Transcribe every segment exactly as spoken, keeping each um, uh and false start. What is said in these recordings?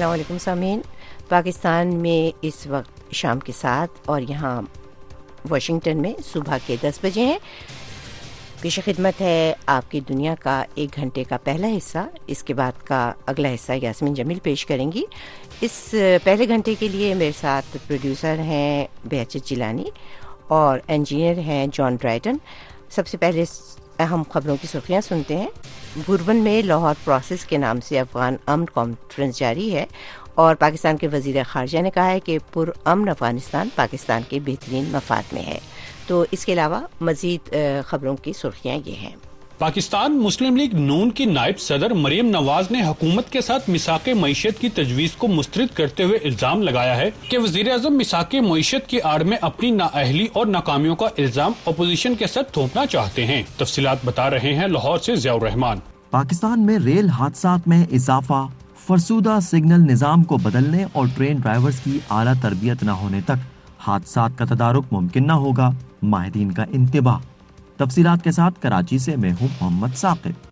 السلام علیکم سامعین. پاکستان میں اس وقت شام کے سات اور یہاں واشنگٹن میں صبح کے دس بجے ہیں. پیش خدمت ہے آپ کی دنیا کا ایک گھنٹے کا پہلا حصہ. اس کے بعد کا اگلا حصہ یاسمین جمیل پیش کریں گی. اس پہلے گھنٹے کے لیے میرے ساتھ پروڈیوسر ہیں بہچت جیلانی اور انجینئر ہیں جان ڈرائٹن. سب سے پہلے اہم خبروں کی سرخیاں سنتے ہیں. بوربن میں لاہور پروسیس کے نام سے افغان امن کانفرنس جاری ہے اور پاکستان کے وزیر خارجہ نے کہا ہے کہ پر امن افغانستان پاکستان کے بہترین مفاد میں ہے. تو اس کے علاوہ مزید خبروں کی سرخیاں یہ ہیں. پاکستان مسلم لیگ نون کی نائب صدر مریم نواز نے حکومت کے ساتھ میثاق معیشت کی تجویز کو مسترد کرتے ہوئے الزام لگایا ہے کہ وزیر اعظم میثاق معیشت کی آڑ میں اپنی نااہلی اور ناکامیوں کا الزام اپوزیشن کے ساتھ تھوپنا چاہتے ہیں. تفصیلات بتا رہے ہیں لاہور سے ضیاء الرحمان. پاکستان میں ریل حادثات میں اضافہ، فرسودہ سگنل نظام کو بدلنے اور ٹرین ڈرائیورز کی اعلیٰ تربیت نہ ہونے تک حادثات کا تدارک ممکن نہ ہوگا، ماہرین کا انتباہ. تفصیلات کے ساتھ کراچی سے میں ہوں محمد ثاقب.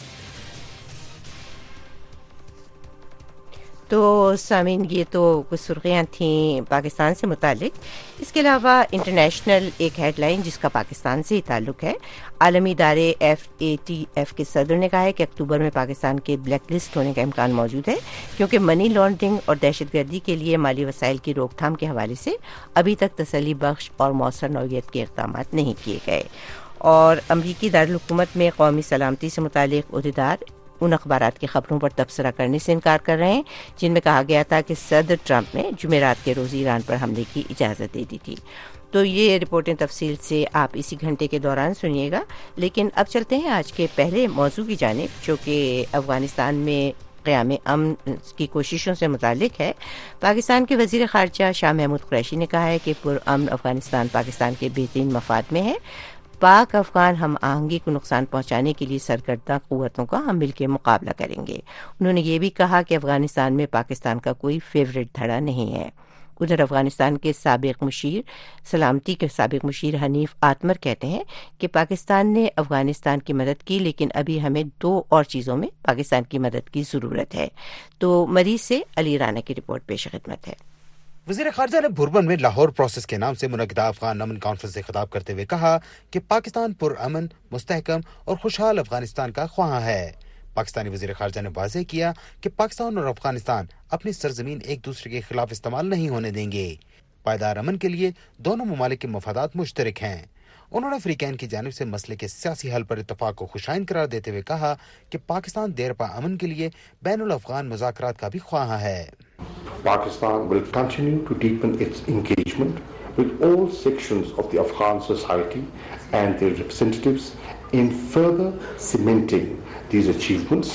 تو سامعین یہ تو کچھ سرخیاں تھیں پاکستان سے متعلق. اس کے علاوہ انٹرنیشنل ایک ہیڈ لائن جس کا پاکستان سے ہی تعلق ہے. عالمی ادارے ایف اے ٹی ایف کے صدر نے کہا ہے کہ اکتوبر میں پاکستان کے بلیک لسٹ ہونے کا امکان موجود ہے کیونکہ منی لانڈرنگ اور دہشت گردی کے لیے مالی وسائل کی روک تھام کے حوالے سے ابھی تک تسلی بخش اور مؤثر نوعیت کے اقدامات نہیں کیے گئے. اور امریکی دارالحکومت میں قومی سلامتی سے متعلق عہدیدار ان اخبارات کی خبروں پر تبصرہ کرنے سے انکار کر رہے ہیں جن میں کہا گیا تھا کہ صدر ٹرمپ نے جمعرات کے روز ایران پر حملے کی اجازت دے دی تھی. تو یہ رپورٹیں تفصیل سے آپ اسی گھنٹے کے دوران سنیے گا. لیکن اب چلتے ہیں آج کے پہلے موضوع کی جانب جو کہ افغانستان میں قیام امن کی کوششوں سے متعلق ہے. پاکستان کے وزیر خارجہ شاہ محمود قریشی نے کہا ہے کہ پر امن افغانستان پاکستان کے بہترین مفاد میں ہے. پاک افغان ہم آہنگی کو نقصان پہنچانے کے لیے سرگردہ قوتوں کا ہم مل کے مقابلہ کریں گے. انہوں نے یہ بھی کہا کہ افغانستان میں پاکستان کا کوئی فیوریٹ دھڑا نہیں ہے. ادھر افغانستان کے سابق مشیر سلامتی کے سابق مشیر حنیف آتمر کہتے ہیں کہ پاکستان نے افغانستان کی مدد کی لیکن ابھی ہمیں دو اور چیزوں میں پاکستان کی مدد کی ضرورت ہے. تو مریض سے علی رانا کی رپورٹ پیش خدمت ہے. وزیر خارجہ نے بوربن میں لاہور پروسیس کے نام سے منعقدہ افغان امن کانفرنس سے خطاب کرتے ہوئے کہا کہ پاکستان پر امن، مستحکم اور خوشحال افغانستان کا خواہاں ہے. پاکستانی وزیر خارجہ نے واضح کیا کہ پاکستان اور افغانستان اپنی سرزمین ایک دوسرے کے خلاف استعمال نہیں ہونے دیں گے. پائیدار امن کے لیے دونوں ممالک کے مفادات مشترک ہیں. انہوں نے فریقین کی جانب سے مسئلے کے سیاسی حل پر اتفاق کو خوشائن قرار دیتے ہوئے کہا کہ پاکستان دیرپا امن کے لیے بین الافغان مذاکرات کا بھی خواہاں ہے. Pakistan will continue to deepen its engagement with all sections of the Afghan society and their representatives in further cementing these achievements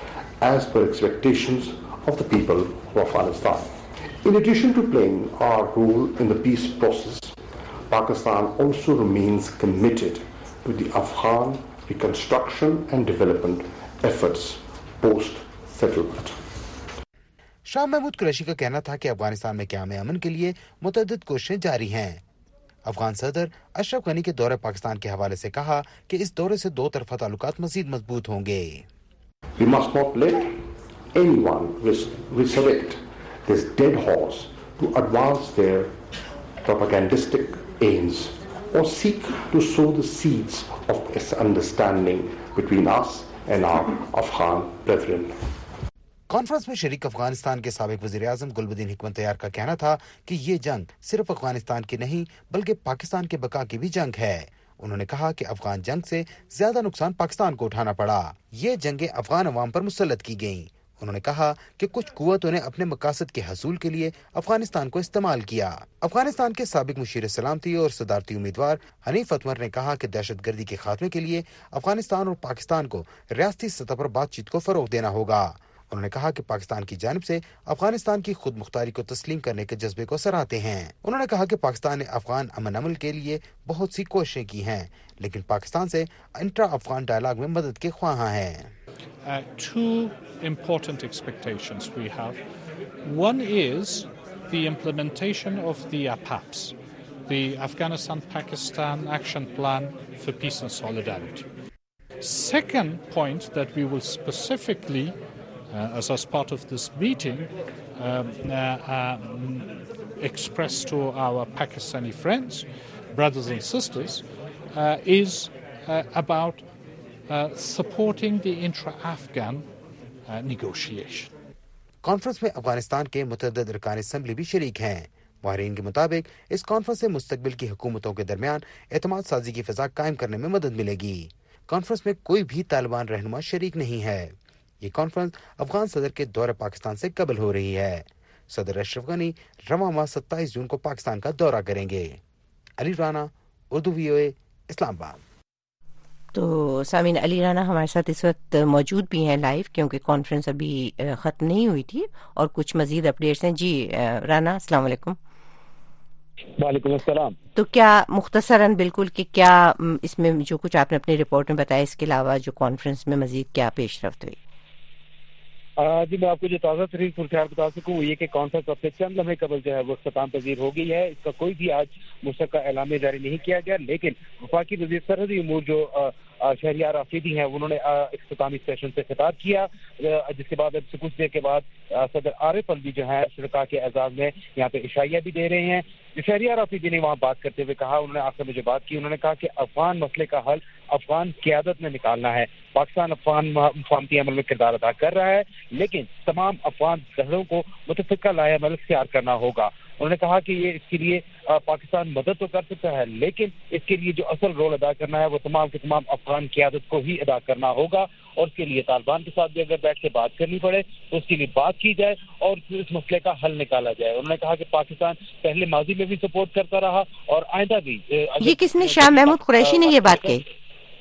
as per expectations of the people of Afghanistan. In addition to playing our role in the peace process, Pakistan also remains committed to the Afghan reconstruction and development efforts post-settlement. Shah Mahmood Qureshi کا کہنا تھا کہ افغانستان میں قیام امن کے لیے متعدد کوششیں جاری ہیں. افغان صدر اشرف غنی کے دورہ پاکستان کے حوالے سے کہا کہ اس دورے سے دو طرفہ تعلقات مزید مضبوط ہوں گے. We must not let anyone resurrect this dead horse to advance their propagandistic aims or seek to sow the seeds of misunderstanding between us and our Afghan brethren. Conference میں شریک افغانستان کے سابق وزیر اعظم گلبدین حکمت تیار کا کہنا تھا کہ یہ جنگ صرف افغانستان کی نہیں بلکہ پاکستان کے بقا کی بھی جنگ ہے. انہوں نے کہا کہ افغان جنگ سے زیادہ نقصان پاکستان کو اٹھانا پڑا. یہ جنگیں افغان عوام پر مسلط کی گئیں. انہوں نے کہا کہ کچھ قوتوں نے اپنے مقاصد کے حصول کے لیے افغانستان کو استعمال کیا. افغانستان کے سابق مشیر سلامتی اور صدارتی امیدوار حنیف اتمر نے کہا کہ دہشت گردی کے خاتمے کے لیے افغانستان اور پاکستان کو ریاستی سطح پر بات چیت کو فروغ دینا ہوگا. انہوں نے کہا کہ پاکستان کی جانب سے افغانستان کی خود مختاری کو تسلیم کرنے کے جذبے کو سراہتے ہیں. انہوں نے کہا کہ پاکستان نے افغان امن عمل کے لیے بہت سی کوششیں کی ہیں لیکن پاکستان سے انٹرا افغان ڈائلاگ میں مدد کے خواہاں ہیں. Uh, two important expectations we have. One is the implementation of the A P A Ps, the Afghanistan-Pakistan Action Plan for Peace and Solidarity. Second point that we will specifically Uh, as as part of this meeting, um, uh, um, express to our Pakistani friends, brothers and sisters, uh, is uh, about uh, supporting the intra-Afghan uh, negotiation. Conference में अफगानिस्तान के मुतअद्दिद अरकान assembly भी शरीक हैं। माहिरीन के मुताबिक इस conference से मुस्तकबिल की हुकूमतों के दरमियान एतमाद साजी की फिजा कायम करने में मदद मिलेगी। कॉन्फ्रेंस में कोई भी तालिबान रहनुमा शरीक नहीं है। ये कॉन्फ्रेंस अफगान सदर के दौरे पाकिस्तान से कबल हो रही है। सदर अशरफ गनी रवां माह सत्ताईस जून को पाकिस्तान का दौरा करेंगे। अली राना, उर्दू वीओए, इस्लामाबाद। तो सामीन, अली राना हमारे साथ इस वक्त मौजूद भी हैं लाइव, क्योंकि कॉन्फ्रेंस अभी ख़त्म नहीं हुई थी और कुछ मज़ीद अपडेट्स हैं। जी राना, अस्सलाम वालेकुम। वालेकुम अस्सलाम। तो क्या मुख्तसरन बिल्कुल कि क्या इसमें जो कुछ आपने अपनी रिपोर्ट में बताया, इसके अलावा जो कॉन्फ्रेंस में मज़ीद क्या पेशरफ्त हुई? जी मैं आपको जो ताज़ा तरीन सुर्खियाल बता सकूँ वो ये कि कॉन्फ्रेंस अब से चंद लम्हे कबल जो है वो इख्तिताम पजीर हो गई है। इसका कोई भी आज मुस्तक़िल एलान जारी नहीं किया गया, लेकिन वफाकी वज़ीर सरहदी उमूर जो शहरियार आफरीदी हैं उन्होंने इख्तितामी सेशन से खिताब किया, जिसके बाद अब से कुछ देर के बाद सदर आरिफ अलवी जो है शुरका के एजाज में यहाँ पे इशाइया भी दे रहे हैं। शहरियार आफरीदी ने वहाँ बात करते हुए कहा, उन्होंने आखिर में जो बात की उन्होंने कहा कि अफगान मसले का हल अफगान क़यादत ने निकालना है। पाकिस्तान अफगान मुफाहमती अमल में किरदार अदा कर रहा है, लेकिन तमाम अफगान दलों को मुतफ़िक़ा लाए अमल इख्तियार करना होगा। उन्होंने कहा कि ये इसके लिए पाकिस्तान मदद तो कर सकता है, लेकिन इसके लिए जो असल रोल अदा करना है वो तमाम के तमाम अफगान क़यादत को ही अदा करना होगा, और इसके लिए तालिबान के साथ भी अगर बैठ के बात करनी पड़े तो उसके लिए बात की जाए और इस मसले का हल निकाला जाए। उन्होंने कहा कि पाकिस्तान पहले माजी में भी सपोर्ट करता रहा और आइंदा भी। ये किसने, शाह महमूद कुरैशी ने ये बात कही?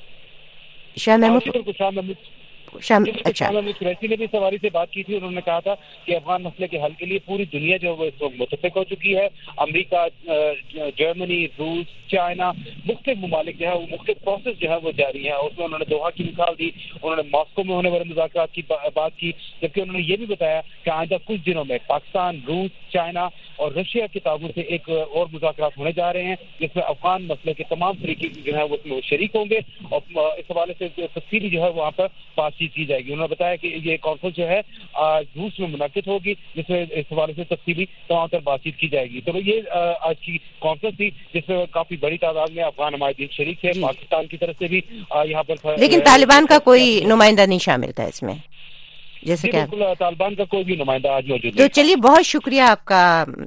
शाह महमूद शाह महमूद शाम अच्छा कुरैशी ने भी सवारी से बात की थी। उन्होंने कहा था कि अफगान मसले के हल के लिए पूरी दुनिया जो है वो मुतफ़िक़ हो चुकी है। अमेरिका, जर्मनी, रूस, चाइना, मुख्तलिफ ममालिक जो है वो मुख्तलिफ प्रोसेस जो है वो जारी है। उसमें उन्होंने दोहा की मिसाल दी, उन्होंने मॉस्को में होने वाले मुज़ाकरात की बात की, जबकि उन्होंने ये भी बताया कि आइंदा कुछ दिनों में पाकिस्तान, रूस, चाइना और रशिया के ताबून से एक और मुज़ाकरात होने जा रहे हैं, जिसमें अफगान मसले के तमाम तरीके जो है वो उसमें शरीक होंगे और इस हवाले से तफसीली जो है वहाँ पर बातचीत की जाएगी। उन्होंने बताया कि ये कॉन्फ्रेंस जो है आज रूस में मुनक़िद होगी, जिसमें इस हवाले से तफसीली तमाम तर बातचीत की जाएगी। तो ये आज की कॉन्फ्रेंस थी जिसमें काफी बड़ी तादाद में अफगान हमारे शरीक है, पाकिस्तान की तरफ से भी यहाँ पर। लेकिन तालिबान का कोई नुमाइंदा नहीं शामिल था इसमें, जैसे क्या तालिबान का कोई भी नुमाइंदा आज मौजूद नहीं। तो चलिए, बहुत शुक्रिया आपका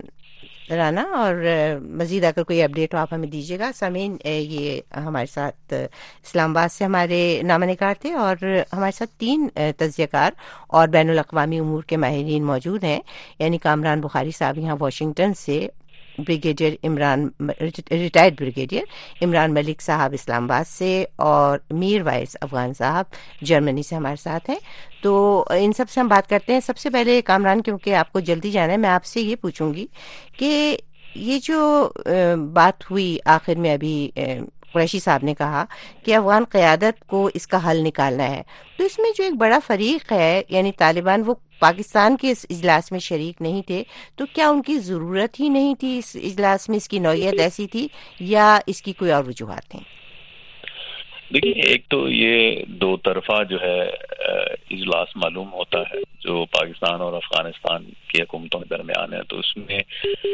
राना, और मज़ीद अगर कोई अपडेट हो आप हमें दीजिएगा। सामीन, ये हमारे साथ इस्लामाबाद से हमारे नामनिगार थे और हमारे साथ तीन तज्ज़ियाकार और बैनुल अक़वामी उमूर के माहिरीन मौजूद हैं, यानी कामरान बुखारी साहब यहाँ वाशिंगटन से, brigadier Imran, retired brigadier Imran Malik साहब इस्लामाबाद से, और मीर वाइस अफगान साहब जर्मनी से हमारे साथ हैं। तो इन सब से हम बात करते हैं। सबसे पहले कामरान, क्योंकि आपको जल्दी जाना है, मैं आपसे ये पूछूंगी कि ये जो बात हुई आखिर में, अभी कुरैशी साहब ने कहा कि अफगान क़यादत को इसका हल निकालना है, तो इसमें जो एक बड़ा फरीक है यानी तालिबान, वो पाकिस्तान के इस इजलास में शरीक नहीं थे, तो क्या उनकी ज़रूरत ही नहीं थी इस इजलास में? इसकी नौयत ऐसी थी या इसकी कोई और वजूहात थी? देखिए, एक तो ये दो तरफा जो है इजलास मालूम होता है जो पाकिस्तान और अफगानिस्तान की हुकूमतों के दरमियान है, तो उसमें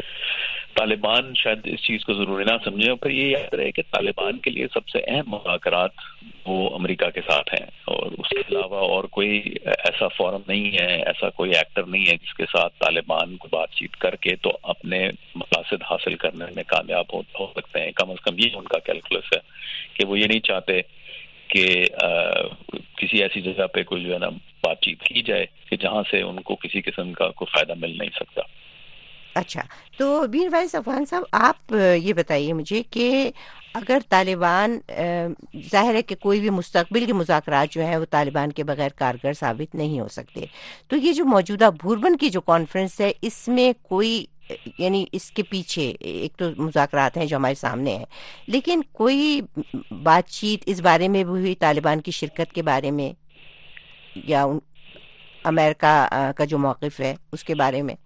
तालिबान शायद इस चीज़ को ज़रूरी ना समझे। और फिर ये याद रहे कि तालिबान के लिए सबसे अहम मुज़ाकरात वो अमेरिका के साथ हैं, और उसके अलावा और कोई ऐसा फोरम नहीं है, ऐसा कोई एक्टर नहीं है जिसके साथ तालिबान को बातचीत करके तो अपने मकासद हासिल करने में कामयाब हो, हो सकते हैं। कम अज़ कम ये उनका कैलकुलस है कि वो ये नहीं चाहते कि किसी ऐसी जगह पे कोई जो है ना बातचीत की जाए कि जहाँ से उनको किसी किस्म का कोई फ़ायदा मिल नहीं सकता। अच्छा, तो मीर वाइस अफगान साहब, आप ये बताइए मुझे कि अगर तालिबान, जाहिर है कि कोई भी मुस्तकबिल के मुज़ाकरात जो है वो तालिबान के बगैर कारगर साबित नहीं हो सकते, तो ये जो मौजूदा भूरबन की जो कॉन्फ्रेंस है, इसमें कोई, यानी इसके पीछे एक तो मुज़ाकरात हैं जो हमारे सामने हैं, लेकिन कोई बातचीत इस बारे में भी हुई तालिबान की शिरकत के बारे में, या अमेरिका का जो मौक़िफ़ है उसके बारे में?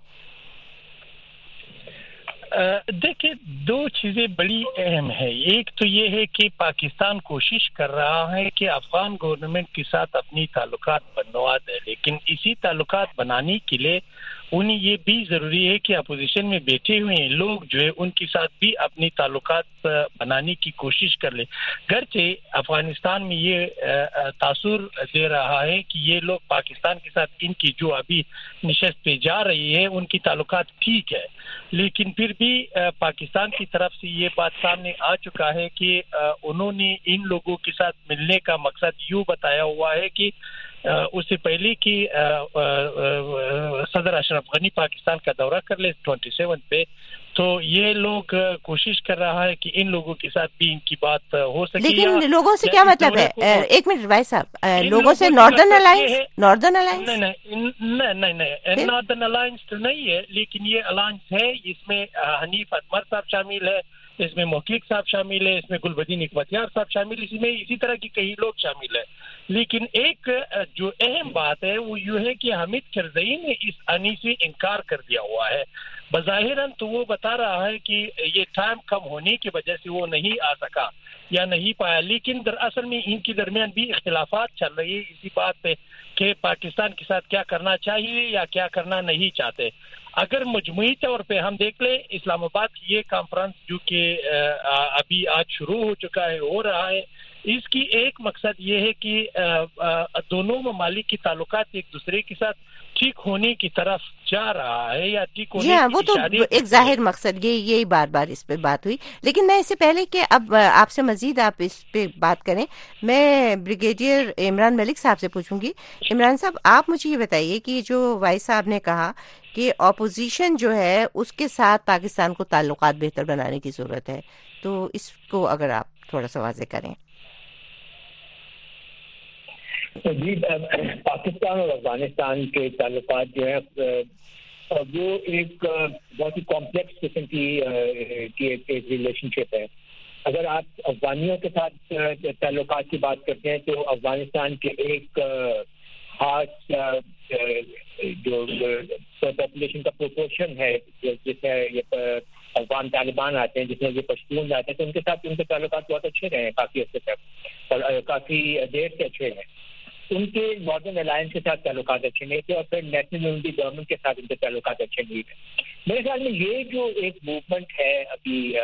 देखिए, दो चीज़ें बड़ी अहम है। एक तो ये है कि पाकिस्तान कोशिश कर रहा है कि अफगान गवर्नमेंट के साथ अपनी ताल्लुकात बनवा दे, लेकिन इसी ताल्लुकात बनाने के लिए انہیں یہ بھی ضروری ہے کہ اپوزیشن میں بیٹھے ہوئے لوگ جو ہے ان کے ساتھ بھی اپنی تعلقات بنانے کی کوشش کر لیں. گرچہ افغانستان میں یہ تاثر دے رہا ہے کہ یہ لوگ پاکستان کے ساتھ ان کی جو ابھی نشست پہ جا رہی ہے ان کی تعلقات ٹھیک ہے، لیکن پھر بھی پاکستان کی طرف سے یہ بات سامنے آ چکا ہے کہ انہوں نے ان لوگوں کے ساتھ ملنے کا مقصد یوں بتایا ہوا ہے کہ اس سے پہلے کہ صدر اشرف غنی پاکستان کا دورہ کر لے ٹوئنٹی سیون پہ، تو یہ لوگ کوشش کر رہا ہے کہ ان لوگوں کے ساتھ بھی ان کی بات ہو سکے. لیکن لوگوں سے کیا مطلب ہے؟ ایک منٹ بھائی صاحب، لوگوں سے ناردرن الائنس ناردرن الائنس نہیں نہیں نہیں ناردرن الائنس تو نہیں ہے، لیکن یہ الائنس ہے. اس میں حنیف اتمر صاحب شامل ہے، اس میں محقق صاحب شامل ہے، اس میں گلبدین حکمتیار صاحب شامل ہے، اس میں اسی طرح کی کئی لوگ شامل ہیں. لیکن ایک جو اہم بات ہے وہ یہ ہے کہ حمید کرزئی نے اس انی سے انکار کر دیا ہوا ہے. بظاہراً تو وہ بتا رہا ہے کہ یہ ٹائم کم ہونے کی وجہ سے وہ نہیں آ سکا یا نہیں پایا، لیکن دراصل میں ان کے درمیان بھی اختلافات چل رہی ہے اسی بات پہ کہ پاکستان کے ساتھ کیا کرنا چاہیے یا کیا کرنا نہیں چاہتے. اگر مجموعی طور پہ ہم دیکھ لیں اسلام آباد کی یہ کانفرنس جو کہ ابھی آج شروع ہو چکا ہے، ہو رہا ہے، اس کی ایک مقصد یہ ہے کہ دونوں ممالک کی تعلقات ایک دوسرے کے ساتھ ٹھیک ہونے کی طرف جا رہا ہے یا ٹھیک ہونے کی وہ تو ایک ظاہر مقصد یہ یہی بار بار اس پہ بات ہوئی. لیکن میں اس سے پہلے کہ اب آپ سے مزید آپ اس پہ بات کریں، میں بریگیڈیئر عمران ملک صاحب سے پوچھوں گی. عمران صاحب، آپ مجھے یہ بتائیے کہ جو وائس صاحب نے کہا کہ اپوزیشن جو ہے اس کے ساتھ پاکستان کو تعلقات بہتر بنانے کی ضرورت ہے، تو اس کو اگر آپ تھوڑا سا واضح کریں. جی، پاکستان اور افغانستان کے تعلقات جو ہے وہ ایک بہت ہی کمپلیکس قسم کی ایک ریلیشن شپ ہے. اگر آپ افغانیوں کے ساتھ تعلقات کی بات کرتے ہیں تو افغانستان کے ایک خاص جو پاپولیشن کا پروپورشن ہے جس میں یہ افغان طالبان آتے ہیں، جس میں یہ پشتون آتے ہیں، تو ان کے ساتھ ان کے تعلقات بہت اچھے رہے ہیں کافی عرصے تک اور کافی دیر سے اچھے ہیں. ان کے ناردرن الائنس کے ساتھ تعلقات اچھے نہیں تھے اور پھر نیشنل یونٹی گورنمنٹ کے ساتھ ان کے تعلقات اچھے نہیں تھے. میرے خیال میں یہ جو ایک موومنٹ ہے ابھی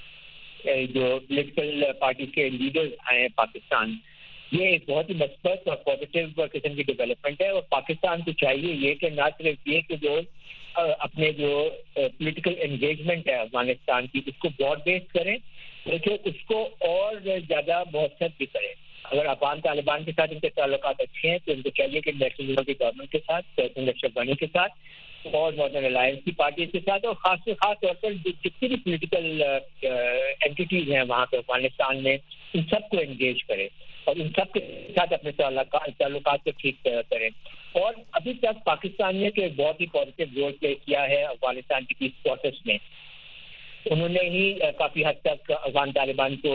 جو پولیٹیکل پارٹی کے لیڈرز آئے ہیں پاکستان، یہ ایک بہت ہی مثبت اور پازیٹیو قسم کی ڈیولپمنٹ ہے. اور پاکستان کو چاہیے یہ کہ نہ صرف یہ کہ جو اپنے جو پولیٹیکل انگیجمنٹ ہے افغانستان کی اس کو براڈ بیس کریں، بلکہ اس کو اور زیادہ مؤثر بھی کریں. اگر افغان طالبان کے ساتھ ان کے تعلقات اچھے ہیں تو ان کو چاہیے کہ نیشنل یونٹی گورنمنٹ کے ساتھ، اشرف غنی کے ساتھ اور ناردرن الائنس کی پارٹیز کے ساتھ اور خاص سے خاص طور پر جتنی بھی پولیٹیکل اینٹیز ہیں وہاں پہ افغانستان میں، ان سب کو انگیج کرے اور ان سب کے ساتھ اپنے تعلقات کو ٹھیک کریں. اور ابھی تک پاکستان نے کہ بہت ہی پازیٹیو رول پلے کیا ہے افغانستان کی پیس پروسیس میں. انہوں نے ہی کافی حد تک افغان طالبان کو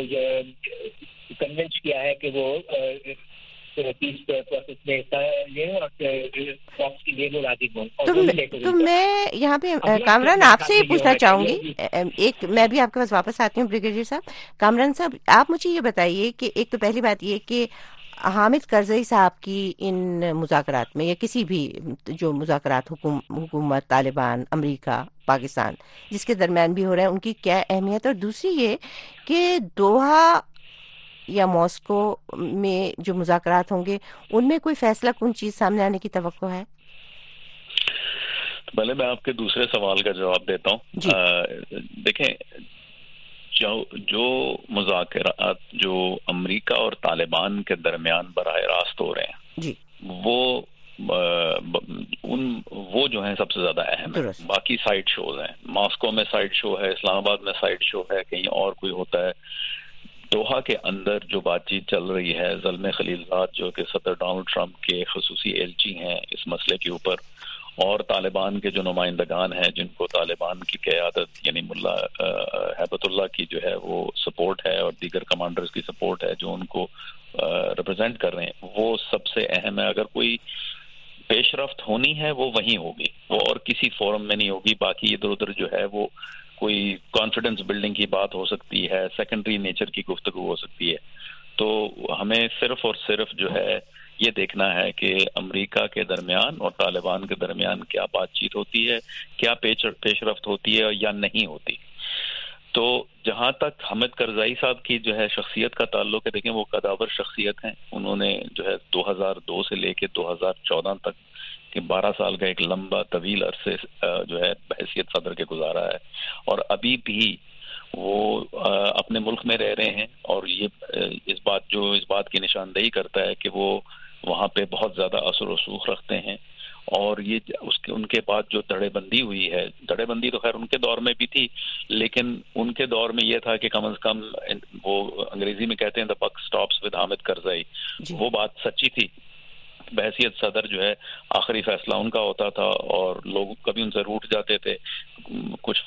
کنونس کیا ہے کہ وہ پیس پروسیس میں حصہ لیں اور کی لیے وہ راضی ہوں. تو میں یہاں پہ کامران آپ سے یہ پوچھنا چاہوں گی، ایک میں بھی آپ کے پاس واپس آتی ہوں بریگیڈیئر صاحب. کامران صاحب، آپ مجھے یہ بتائیے کہ ایک تو پہلی بات یہ کہ حامد کرزئی صاحب کی ان مذاکرات میں یا کسی بھی جو مذاکرات حکوم, حکومت طالبان امریکہ پاکستان جس کے درمیان بھی ہو رہے ہیں ان کی کیا اہمیت، اور دوسری یہ کہ دوحہ یا ماسکو میں جو مذاکرات ہوں گے ان میں کوئی فیصلہ کن چیز سامنے آنے کی توقع ہے؟ پہلے میں آپ کے دوسرے سوال کا جواب دیتا ہوں. جی. دیکھیں، جو جو مذاکرات جو امریکہ اور طالبان کے درمیان براہ راست ہو رہے ہیں جی وہ ان وہ جو ہیں سب سے زیادہ اہم ہے. باقی سائڈ شوز ہیں، ماسکو میں سائڈ شو ہے، اسلام آباد میں سائڈ شو ہے، کہیں اور کوئی ہوتا ہے. دوحہ کے اندر جو بات چیت چل رہی ہے، زلمے خلیلزاد جو کہ صدر ڈونلڈ ٹرمپ کے خصوصی ایلچی ہیں اس مسئلے کے اوپر، اور طالبان کے جو نمائندگان ہیں جن کو طالبان کی قیادت یعنی ملا ہیبت اللہ کی جو ہے وہ سپورٹ ہے اور دیگر کمانڈرز کی سپورٹ ہے جو ان کو ریپرزینٹ کر رہے ہیں، وہ سب سے اہم ہے. اگر کوئی پیش رفت ہونی ہے وہ وہیں ہوگی، وہ اور کسی فورم میں نہیں ہوگی. باقی ادھر ادھر جو ہے وہ کوئی کانفیڈنس بلڈنگ کی بات ہو سکتی ہے، سیکنڈری نیچر کی گفتگو ہو سکتی ہے. تو ہمیں صرف اور صرف جو ہے یہ دیکھنا ہے کہ امریکہ کے درمیان اور طالبان کے درمیان کیا بات چیت ہوتی ہے, کیا پیش رفت ہوتی ہے یا نہیں ہوتی. تو جہاں تک حامد کرزائی صاحب کی جو ہے شخصیت کا تعلق ہے, دیکھیں وہ قداور شخصیت ہیں. انہوں نے جو ہے دو ہزار دو سے لے کے دو ہزار چودہ تک کہ بارہ سال کا ایک لمبا طویل عرصے جو ہے بحیثیت صدر کے گزارا ہے, اور ابھی بھی وہ اپنے ملک میں رہ رہے ہیں. اور یہ اس بات جو اس بات کی نشاندہی کرتا ہے کہ وہ وہاں پہ بہت زیادہ اثر و رسوخ رکھتے ہیں. اور یہ اس کے ان کے بعد جو دھڑے بندی ہوئی ہے, دھڑے بندی تو خیر ان کے دور میں بھی تھی, لیکن ان کے دور میں یہ تھا کہ کم از کم وہ انگریزی میں کہتے ہیں the buck stops with Hamid کرزائی, وہ بات سچی تھی. بحیثیت صدر جو ہے آخری فیصلہ ان کا ہوتا تھا, اور لوگ کبھی ان سے روٹ جاتے تھے کچھ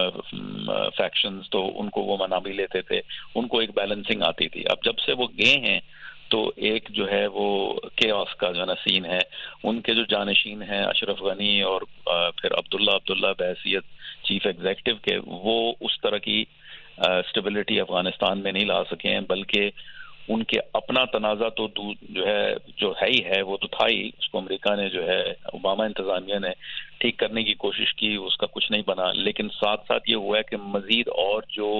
فیکشنز, تو ان کو وہ منا بھی لیتے تھے, ان کو ایک بیلنسنگ آتی تھی. اب جب سے وہ گئے ہیں تو ایک جو ہے وہ کیاس کا جو ہے نا سین ہے. ان کے جو جانشین ہیں اشرف غنی اور پھر عبداللہ عبداللہ بحیثیت چیف ایگزیکٹو کے, وہ اس طرح کی اسٹیبلٹی افغانستان میں نہیں لا سکے ہیں, بلکہ ان کے اپنا تنازع تو جو ہے جو ہے ہی ہے وہ تو تھا ہی, اس کو امریکہ نے جو ہے اوباما انتظامیہ نے ٹھیک کرنے کی کوشش کی, اس کا کچھ نہیں بنا. لیکن ساتھ ساتھ یہ ہوا ہے کہ مزید اور جو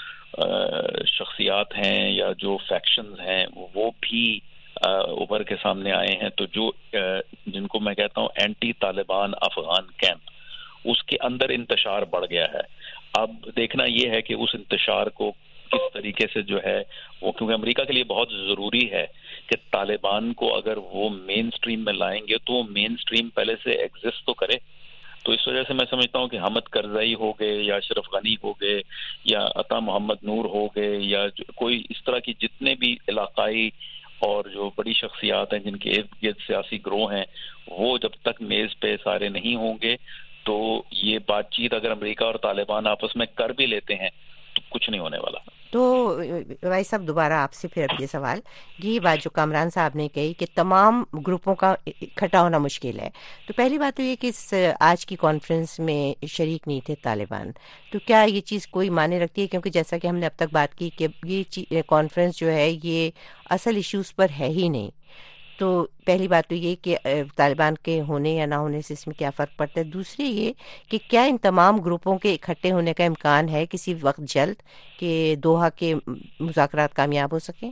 شخصیات ہیں یا جو فیکشنز ہیں وہ بھی ابھر کے سامنے آئے ہیں. تو جو جن کو میں کہتا ہوں اینٹی طالبان افغان کیمپ, اس کے اندر انتشار بڑھ گیا ہے. اب دیکھنا یہ ہے کہ اس انتشار کو کس طریقے سے جو ہے وہ, کیونکہ امریکہ کے لیے بہت ضروری ہے کہ طالبان کو اگر وہ مین سٹریم میں لائیں گے تو وہ مین سٹریم پہلے سے ایگزسٹ تو کرے. تو اس وجہ سے میں سمجھتا ہوں کہ حامد کرزائی ہو گئے یا اشرف غنی ہو گئے یا عطا محمد نور ہو گئے یا کوئی اس طرح کی جتنے بھی علاقائی اور جو بڑی شخصیات ہیں جن کے ارد گرد سیاسی گروہ ہیں, وہ جب تک میز پہ سارے نہیں ہوں گے تو یہ بات چیت اگر امریکہ اور طالبان آپس میں کر بھی لیتے ہیں تو کچھ نہیں ہونے والا. تو بھائی صاحب دوبارہ آپ سے پھر اب یہ سوال, یہ بات جو کامران صاحب نے کہی کہ تمام گروپوں کا اکٹھا ہونا مشکل ہے, تو پہلی بات تو یہ کہ اس آج کی کانفرنس میں شریک نہیں تھے طالبان, تو کیا یہ چیز کوئی معنی رکھتی ہے؟ کیونکہ جیسا کہ ہم نے اب تک بات کی کہ یہ کانفرنس جو ہے یہ اصل ایشوز پر ہے ہی نہیں. تو پہلی بات تو یہ کہ طالبان کے ہونے یا نہ ہونے سے اس میں کیا فرق پڑتا ہے. دوسری یہ کہ کیا ان تمام گروپوں کے اکٹھے ہونے کا امکان ہے کسی وقت جلد کہ دوحہ کے مذاکرات کامیاب ہو سکیں؟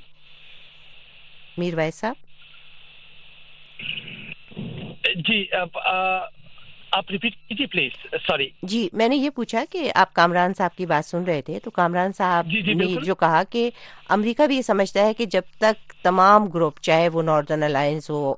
میر وائس صاحب. جی آپ ریپیٹ کیجیے پلیز, سوری. جی میں نے یہ پوچھا کہ آپ کامران صاحب کی بات سن رہے تھے, تو کامران صاحب جی جی نے جو کہا کہ امریکہ بھی یہ سمجھتا ہے کہ جب تک تمام گروپ, چاہے وہ ناردرن الائنس ہو,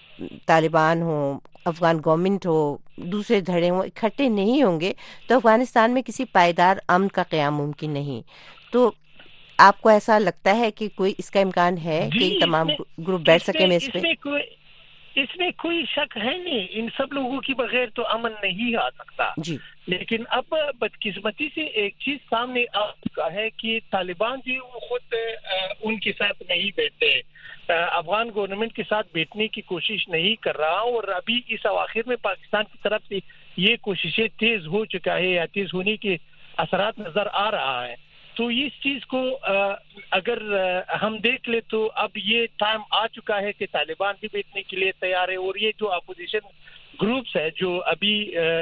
طالبان ہو, افغان گورنمنٹ ہو, دوسرے دھڑے ہوں, اکٹھے نہیں ہوں گے تو افغانستان میں کسی پائیدار امن کا قیام ممکن نہیں. تو آپ کو ایسا لگتا ہے کہ کوئی اس کا امکان ہے جی, کہ تمام گروپ بیٹھ سکے میز پہ؟ اس میں کوئی شک ہے نہیں, ان سب لوگوں کی بغیر تو امن نہیں آ سکتا. جی. لیکن اب بدقسمتی سے ایک چیز سامنے آ چکا ہے کہ طالبان جو وہ خود ان کے ساتھ نہیں بیٹھتے, افغان گورنمنٹ کے ساتھ بیٹھنے کی کوشش نہیں کر رہا, اور ابھی اس اواخر میں پاکستان کی طرف سے یہ کوششیں تیز ہو چکا ہے یا تیز ہونے کے اثرات نظر آ رہا ہے. تو اس چیز کو اگر ہم دیکھ لیں تو اب یہ ٹائم آ چکا ہے کہ طالبان بھی بیٹھنے کے لیے تیار ہے, اور یہ جو اپوزیشن گروپس ہے جو ابھی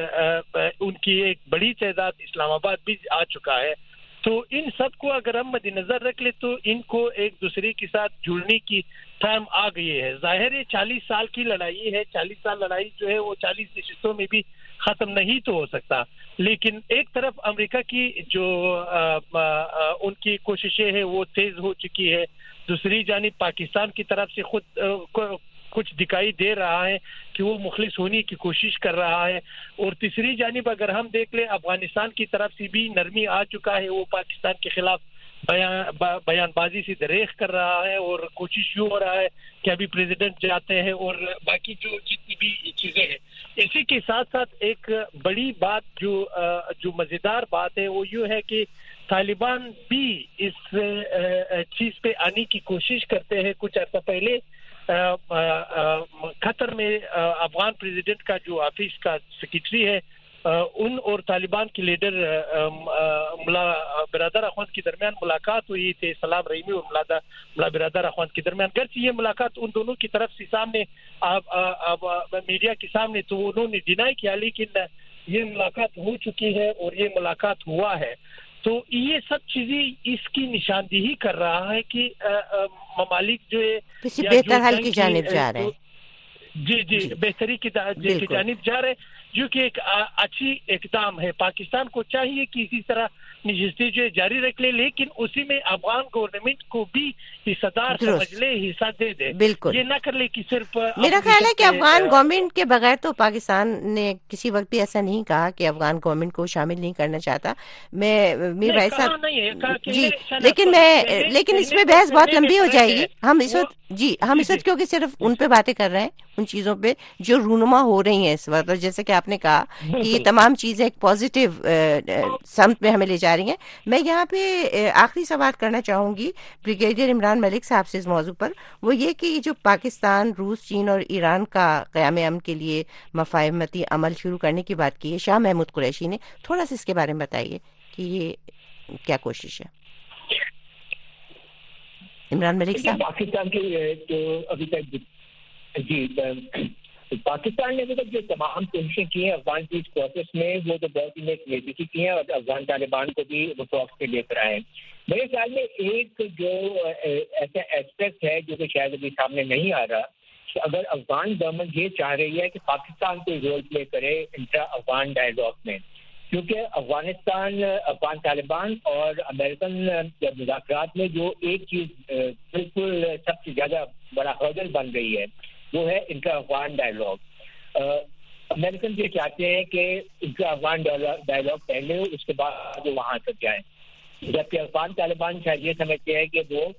ان کی ایک بڑی تعداد اسلام آباد بھی آ چکا ہے, تو ان سب کو اگر ہم مد نظر رکھ لیں تو ان کو ایک دوسرے کے ساتھ جڑنے کی ٹائم آ گئی ہے. ظاہر ہے چالیس سال کی لڑائی ہے, چالیس سال لڑائی جو ہے وہ چالیس نشستوں میں بھی ختم نہیں تو ہو سکتا, لیکن ایک طرف امریکہ کی جو آ, آ, ان کی کوششیں ہیں وہ تیز ہو چکی ہے, دوسری جانب پاکستان کی طرف سے خود آ, کچھ دکھائی دے رہا ہے کہ وہ مخلص ہونے کی کوشش کر رہا ہے, اور تیسری جانب اگر ہم دیکھ لیں افغانستان کی طرف سے بھی نرمی آ چکا ہے, وہ پاکستان کے خلاف بیان بیان بازی سے دریغ کر رہا ہے, اور کوشش یوں ہو رہا ہے کہ ابھی پریزیڈنٹ جاتے ہیں اور باقی جو جتنی بھی چیزیں ہیں. اسی کے ساتھ ساتھ ایک بڑی بات جو جو مزیدار بات ہے وہ یوں ہے کہ طالبان بھی اس چیز پہ آنے کی کوشش کرتے ہیں. کچھ عرصہ پہلے قطر میں افغان پریزیڈنٹ کا جو آفس کا سیکرٹری ہے ان اور طالبان کے لیڈر برادر اخوند کے درمیان ملاقات ہوئی تھی، سلام رحیمی اور ملا برادر اخوند کے درمیان. گرچہ یہ ملاقات ان دونوں کی طرف سے سامنے میڈیا کے سامنے تو انہوں نے ڈینائی کیا، لیکن یہ ملاقات ہو چکی ہے اور یہ ملاقات ہوا ہے. تو یہ سب چیزیں اس کی نشاندہی کر رہا ہے کہ ممالک جو ہے کسی بہتر حل کی جانب جا رہے ہیں. جی جی بہتری کی جانب جا رہے ہیں، جو کہ ایک اچھی اقدام ہے. پاکستان کو چاہیے کہ اسی طرح نشستیں جو ہے جاری رکھ لے، لیکن اسی میں افغان گورنمنٹ کو بھی حصہ دار سمجھ لے، حصہ دے دے. بالکل یہ نہ کر لے کہ صرف میرا خیال ہے کہ افغان گورنمنٹ کے بغیر تو پاکستان نے کسی وقت بھی ایسا نہیں کہا کہ افغان گورنمنٹ کو شامل نہیں کرنا چاہتا. میں میر بھائی صاحب جی لیکن میں لیکن اس میں بحث بہت لمبی ہو جائے گی. ہم اس وقت جی ہم اس وقت کیونکہ صرف ان پہ باتیں کر رہے ہیں، ان چیزوں پہ جو رونما ہو رہی ہیں اس وقت، جیسے کہ آپ نے کہا کہ یہ تمام چیزیں ایک پازیٹیو سمت میں ہمیں لے جا رہی ہیں. میں یہاں پہ آخری سوال کرنا چاہوں گی بریگیڈیئر عمران ملک صاحب سے اس موضوع پر، وہ یہ کہ جو پاکستان، روس، چین اور ایران کا قیام امن کے لیے مفاہمتی عمل شروع کرنے کی بات کی ہے شاہ محمود قریشی نے، تھوڑا سا اس کے بارے میں بتائیے کہ یہ کیا کوشش ہے. عمران ملک صاحب. پاکستان کی جو ابھی تک جی پاکستان نے ابھی تک جو تمام کوششیں کی ہیں افغان پیس پروسیس میں، وہ تو بہت ہی نیک کی ہیں اور افغان طالبان کو بھی وہ ٹاک پہ لے کر آئے ہیں. میرے خیال میں ایک جو ایسا ایسپیکٹ ہے جو کہ شاید ابھی سامنے نہیں آ رہا، کہ اگر افغان گورنمنٹ یہ چاہ رہی ہے کہ پاکستان کوئی رول پلے کرے انٹرا افغان ڈائیلاگ میں، کیونکہ افغانستان، افغان طالبان اور امریکن مذاکرات میں جو ایک چیز بالکل سب سے زیادہ بڑا ہرڈل بن رہی ہے وہ ہے انٹرا افغان ڈائیلاگ. امریکن یہ چاہتے ہیں کہ انٹرا افغان ڈائیلاگ پہلے ہو، اس کے بعد وہ وہاں تک جائیں، جبکہ افغان طالبان شاید یہ سمجھتے ہیں کہ وہ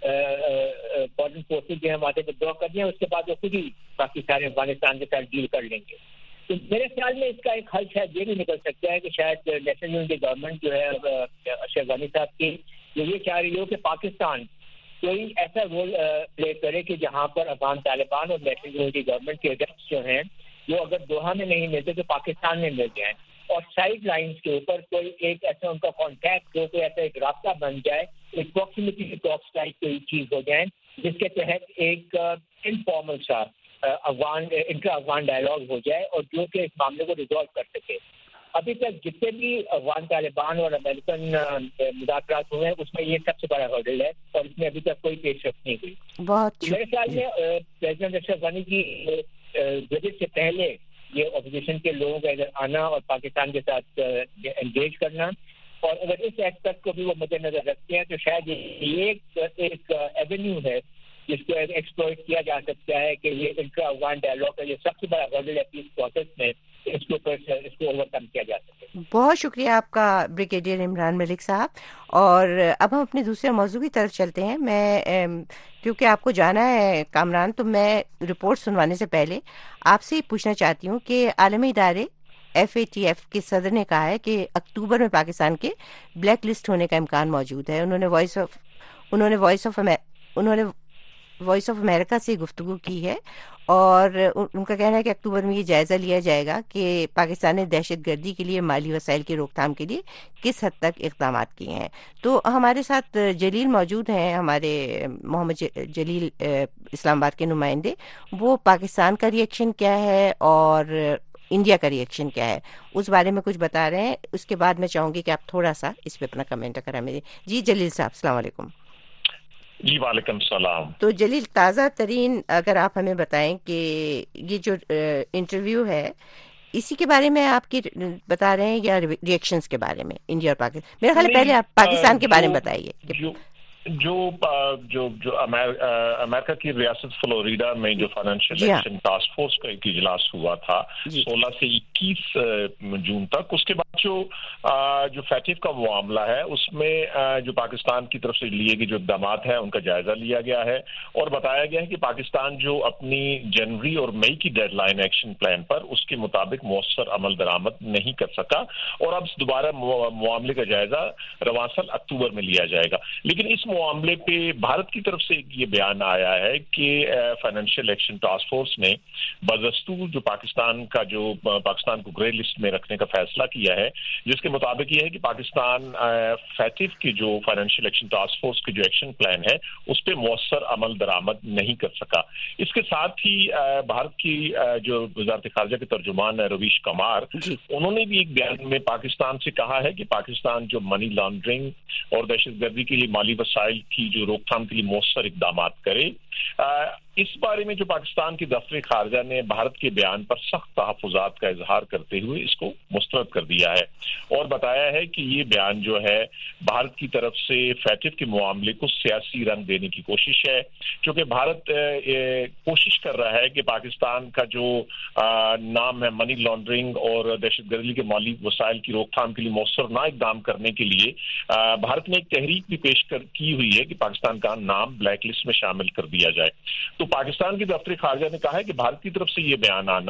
فورن فورسز جو ہیں وہاں سے ودرا کر دیں، اس کے بعد وہ خود ہی باقی سارے افغانستان کے ساتھ ڈیل کر لیں گے. تو میرے خیال میں اس کا ایک حل شاید یہ بھی نکل سکتا ہے کہ شاید نیشنل یونٹی گورنمنٹ جو ہے اشرف غنی صاحب کی، جو یہ چاہ رہی ہو کہ پاکستان کوئی ایسا رول پلے کرے کہ جہاں پر افغان طالبان اور نیشنل یونٹی گورنمنٹ کے ایجنٹس جو ہیں وہ اگر دوحہ میں نہیں ملتے تو پاکستان میں مل جائیں، اور سائڈ لائنز کے اوپر کوئی ایک ایسا ان کا کانٹیکٹ ہو، کوئی ایسا ایک رابطہ بن جائے، ایک پراکسیمیٹی ٹاکس ٹائپ کوئی چیز ہو جائیں جس کے تحت ایک انفارمل سا افغان انٹرا افغان ڈائیلاگ ہو جائے اور جو کہ اس معاملے کو ریزالو کر سکے. ابھی تک جتنے بھی افغان طالبان اور امریکن مذاکرات ہوئے ہیں اس میں یہ سب سے بڑا ہرڈل ہے اور اس میں ابھی تک کوئی پیش رفت نہیں ہوئی. میرے خیال میں پریزیڈنٹ اشرف غنی کی وزٹ سے پہلے یہ اپوزیشن کے لوگوں کا ادھر آنا اور پاکستان کے ساتھ انگیج کرنا، اور اگر اس ایسپیکٹ کو بھی وہ مد نظر رکھتے ہیں تو شاید یہ ایک ایونیو ہے جس کو ایکسپلوئٹ کیا جا سکتا ہے کہ یہ انٹرا افغان ڈائیلاگ کا یہ سب سے بڑا ہرڈل ہے پیس پروسیس میں، اس کو اس کو اوور کم کیا جا سکے. بہت شکریہ آپ کا بریگیڈیئر عمران ملک صاحب. اور اب ہم اپنے دوسرے موضوع کی طرف چلتے ہیں. میں کیونکہ آپ کو جانا ہے کامران، تو میں رپورٹ سنوانے سے پہلے آپ سے پوچھنا چاہتی ہوں کہ عالمی ادارے ایف اے ٹی ایف کے صدر نے کہا ہے کہ اکتوبر میں پاکستان کے بلیک لسٹ ہونے کا امکان موجود ہے. انہوں نے وائس آف انہوں نے وائس آف انہوں نے وائس آف امریکہ سے گفتگو کی ہے اور ان کا کہنا ہے کہ اکتوبر میں یہ جائزہ لیا جائے گا کہ پاکستان نے دہشت گردی کے لیے مالی وسائل کی روک تھام کے لیے کس حد تک اقدامات کیے ہیں. تو ہمارے ساتھ جلیل موجود ہیں، ہمارے محمد جلیل اسلام آباد کے نمائندے. وہ پاکستان کا ری ایکشن کیا ہے اور انڈیا کا ری ایکشن کیا ہے اس بارے میں کچھ بتا رہے ہیں. اس کے بعد میں چاہوں گی کہ آپ تھوڑا سا اس پہ اپنا کمنٹ کریں میرے. جی جلیل صاحب السلام علیکم. جی وعلیکم السلام. تو جلیل تازہ ترین اگر آپ ہمیں بتائیں کہ یہ جو انٹرویو ہے اسی کے بارے میں آپ کی بتا رہے ہیں یا ری ایکشنز کے بارے میں انڈیا اور پاکستان؟ میرا خیال پہلے آپ پاکستان کے بارے میں بتائیے. جو جو جو امریکہ کی ریاست فلوریڈا میں جو فائنینشیل ایکشن ٹاسک فورس کا ایک اجلاس ہوا تھا سولہ سے اکیس جون تک، اس کے بعد جو جو فیٹف کا معاملہ ہے اس میں جو پاکستان کی طرف سے لیے گئے جو اقدامات ہیں ان کا جائزہ لیا گیا ہے اور بتایا گیا ہے کہ پاکستان جو اپنی جنوری اور مئی کی ڈیڈ لائن ایکشن پلان پر اس کے مطابق مؤثر عمل درآمد نہیں کر سکا اور اب دوبارہ معاملے کا جائزہ رواں سال اکتوبر میں لیا جائے گا. لیکن اس معاملے پہ بھارت کی طرف سے یہ بیان آیا ہے کہ فائنینشیل ایکشن ٹاسک فورس نے بدستور جو پاکستان کا جو پاکستان کو گرے لسٹ میں رکھنے کا فیصلہ کیا ہے جس کے مطابق یہ ہے کہ پاکستان فیٹف کی جو فائنینشیل ایکشن ٹاسک فورس کی جو ایکشن پلان ہے اس پہ مؤثر عمل درآمد نہیں کر سکا. اس کے ساتھ ہی بھارت کی جو وزارت خارجہ کے ترجمان ہے رویش کمار انہوں نے بھی ایک بیان میں پاکستان سے کہا ہے کہ پاکستان جو منی لانڈرنگ اور دہشت گردی کے لیے مالی وسائل کی جو روک تھام کے لیے مؤثر اقدامات کرے. اس بارے میں جو پاکستان کی دفتر خارجہ نے بھارت کے بیان پر سخت تحفظات کا اظہار کرتے ہوئے اس کو مسترد کر دیا ہے اور بتایا ہے کہ یہ بیان جو ہے بھارت کی طرف سے فیٹف کے معاملے کو سیاسی رنگ دینے کی کوشش ہے کیونکہ بھارت کوشش کر رہا ہے کہ پاکستان کا جو نام ہے منی لانڈرنگ اور دہشت گردی کے مالی وسائل کی روک تھام کے لیے مؤثر نہ اقدام کرنے کے لیے بھارت نے ایک تحریک بھی پیش کر کی ہوئی ہے کہ پاکستان کا نام بلیک لسٹ میں شامل کر دیا جائے. تو پاکستان کی دفتر خارجہ نے کہا ہے کہ بھارت کی طرف سے یہ بیان آنا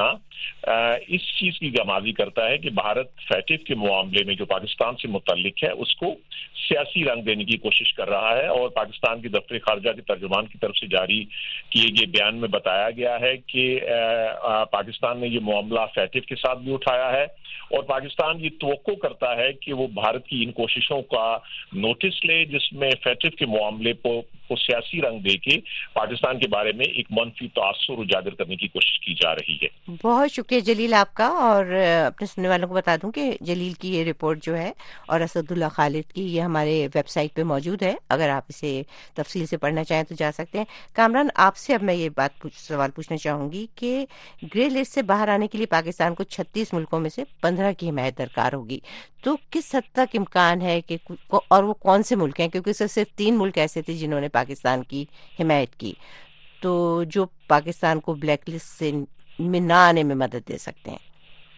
اس چیز کی گمازی کرتا ہے کہ بھارت فیٹف کے معاملے میں جو پاکستان سے متعلق ہے اس کو سیاسی رنگ دینے کی کوشش کر رہا ہے اور پاکستان کی دفتر خارجہ کے ترجمان کی طرف سے جاری کیے گئے بیان میں بتایا گیا ہے کہ پاکستان نے یہ معاملہ فیٹف کے ساتھ بھی اٹھایا ہے اور پاکستان یہ توقع کرتا ہے کہ وہ بھارت کی ان کوششوں کا نوٹس لے جس میں فیٹف کے معاملے کو کو سیاسی رنگ دے کے پاکستان کے بارے میں ایک منفی تاثر اجاگر کرنے کی کوشش کی جا رہی ہے. بہت شکریہ جلیل آپ کا. اور اپنے سننے والوں کو بتا دوں کہ جلیل کی یہ رپورٹ جو ہے اور اسد اللہ خالد کی یہ ہمارے ویب سائٹ پہ موجود ہے, اگر آپ اسے تفصیل سے پڑھنا چاہیں تو جا سکتے ہیں. کامران آپ سے اب میں یہ بات پوچھ, سوال پوچھنا چاہوں گی کہ گرے لسٹ سے باہر آنے کے لیے پاکستان کو چھتیس ملکوں میں سے پندرہ کی حمایت درکار ہوگی, تو کس حد تک امکان ہے کہ اور وہ کون سے ملک ہیں, کیونکہ صرف تین ملک ایسے تھے جنہوں نے پاکستان کی حمایت کی, تو جو پاکستان کو بلیک لسٹ سے میں نہ آنے میں مدد دے سکتے ہیں.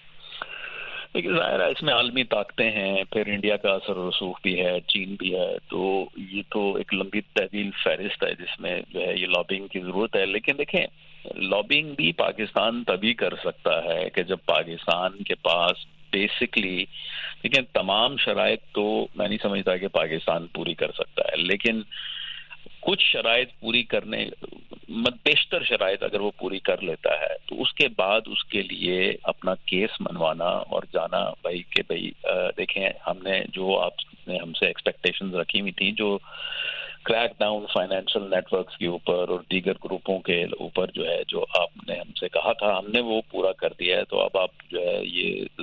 لیکن ظاہر ہے اس میں عالمی طاقتیں ہیں, پھر انڈیا کا اثر و رسوخ بھی ہے, چین بھی ہے, تو یہ تو ایک لمبی طویل فہرست ہے جس میں جو ہے یہ لابنگ کی ضرورت ہے. لیکن دیکھیں لابنگ بھی پاکستان تبھی کر سکتا ہے کہ جب پاکستان کے پاس بیسکلی دیکھیں تمام شرائط تو میں نہیں سمجھتا کہ پاکستان پوری کر سکتا ہے, لیکن کچھ شرائط پوری کرنے بیشتر شرائط اگر وہ پوری کر لیتا ہے تو اس کے بعد اس کے لیے اپنا کیس منوانا اور جانا بھائی کہ بھائی دیکھیں ہم نے جو آپ نے ہم سے ایکسپیکٹیشنز رکھی ہوئی تھیں جو crackdown financial networks کے اوپر اور دیگر گروپوں کے اوپر جو ہے جو آپ نے ہم سے کہا تھا ہم نے وہ پورا کر دیا ہے, تو اب آپ جو ہے یہ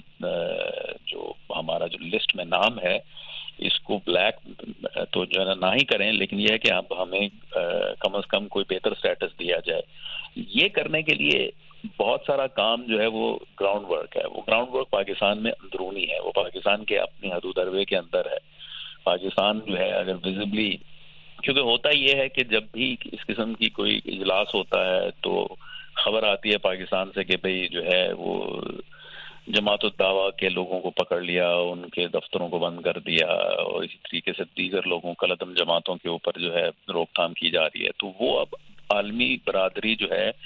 جو ہمارا جو لسٹ میں نام ہے اس کو بلیک تو جو ہے نہ ہی کریں, لیکن یہ ہے کہ اب ہمیں کم از کم کوئی بہتر سٹیٹس دیا جائے. یہ کرنے کے لیے بہت سارا کام جو ہے وہ گراؤنڈ ورک ہے, وہ گراؤنڈ ورک پاکستان میں اندرونی ہے, وہ پاکستان کے اپنی حدود اروے کے اندر ہے. پاکستان جو ہے اگر ویزبلی, کیونکہ ہوتا یہ ہے کہ جب بھی اس قسم کی کوئی اجلاس ہوتا ہے تو خبر آتی ہے پاکستان سے کہ بھئی جو ہے وہ جماعت الدعوہ کے لوگوں کو پکڑ لیا, ان کے دفتروں کو بند کر دیا, اور اسی طریقے سے دیگر لوگوں کلدم جماعتوں کے اوپر جو ہے روک تھام کی جا رہی ہے. تو وہ اب عالمی برادری جو ہے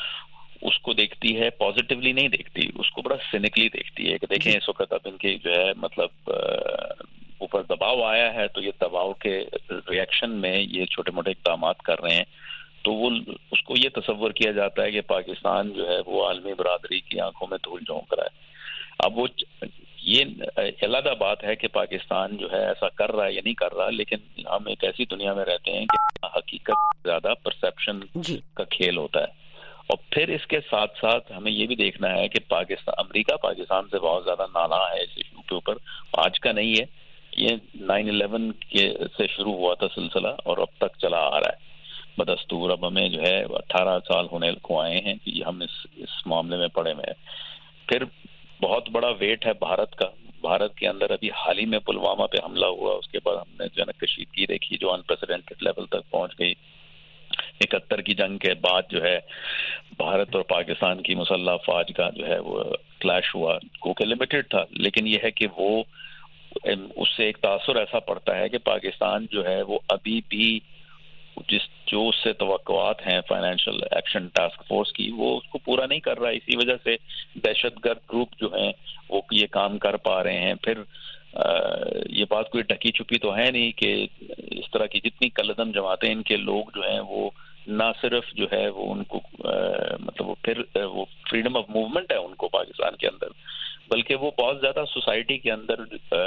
اس کو دیکھتی ہے, پازیٹیولی نہیں دیکھتی, اس کو بڑا سینکلی دیکھتی ہے کہ دیکھیں اس وقت اب ان کے جو ہے مطلب اوپر دباؤ آیا ہے تو یہ دباؤ کے ریئیکشن میں یہ چھوٹے موٹے اقدامات کر رہے ہیں, تو وہ اس کو یہ تصور کیا جاتا ہے کہ پاکستان جو ہے وہ عالمی برادری کی آنکھوں میں دھول جھونک رہا ہے. اب وہ یہ علیحدہ بات ہے کہ پاکستان جو ہے ایسا کر رہا ہے یا نہیں کر رہا, لیکن ہم ایک ایسی دنیا میں رہتے ہیں کہ حقیقت زیادہ پرسیپشن کا کھیل ہوتا ہے. اور پھر اس کے ساتھ ساتھ ہمیں یہ بھی دیکھنا ہے کہ پاکستان امریکہ پاکستان سے بہت زیادہ نالاں ہے اس ایشو کے اوپر, آج کا نہیں ہے, یہ نائن الیون کے سے شروع ہوا تھا سلسلہ اور اب تک چلا آ رہا ہے بدستور. اب ہمیں جو ہے اٹھارہ سال ہونے کو آئے ہیں کہ ہم اس اس معاملے میں پڑے ہوئے ہیں. پھر بہت بڑا ویٹ ہے بھارت کا, بھارت کے اندر ابھی حال ہی میں پلوامہ پہ حملہ ہوا, اس کے بعد ہم نے جو ہے نا کشیدگی دیکھی جو انپریسیڈنٹڈ لیول تک پہنچ گئی. اکہتر کی جنگ کے بعد جو ہے بھارت اور پاکستان کی مسلح افواج کا جو ہے وہ کلیش ہوا کو کہ لمیٹڈ تھا، لیکن یہ ہے کہ وہ اس سے ایک تاثر ایسا پڑتا ہے کہ پاکستان جو ہے وہ ابھی بھی جس جو اس سے توقعات ہیں فائنینشیل ایکشن ٹاسک فورس کی وہ اس کو پورا نہیں کر رہا. اسی وجہ سے دہشت گرد گروپ جو ہیں وہ یہ کام کر پا رہے ہیں. پھر یہ بات کوئی ڈھکی چھپی تو ہے نہیں کہ اس طرح کی جتنی کلدم جماعتیں ان کے لوگ جو ہیں وہ نہ صرف جو ہے وہ ان کو مطلب وہ پھر وہ فریڈم آف موومنٹ ہے ان کو پاکستان کے اندر، بلکہ وہ بہت زیادہ سوسائٹی کے اندر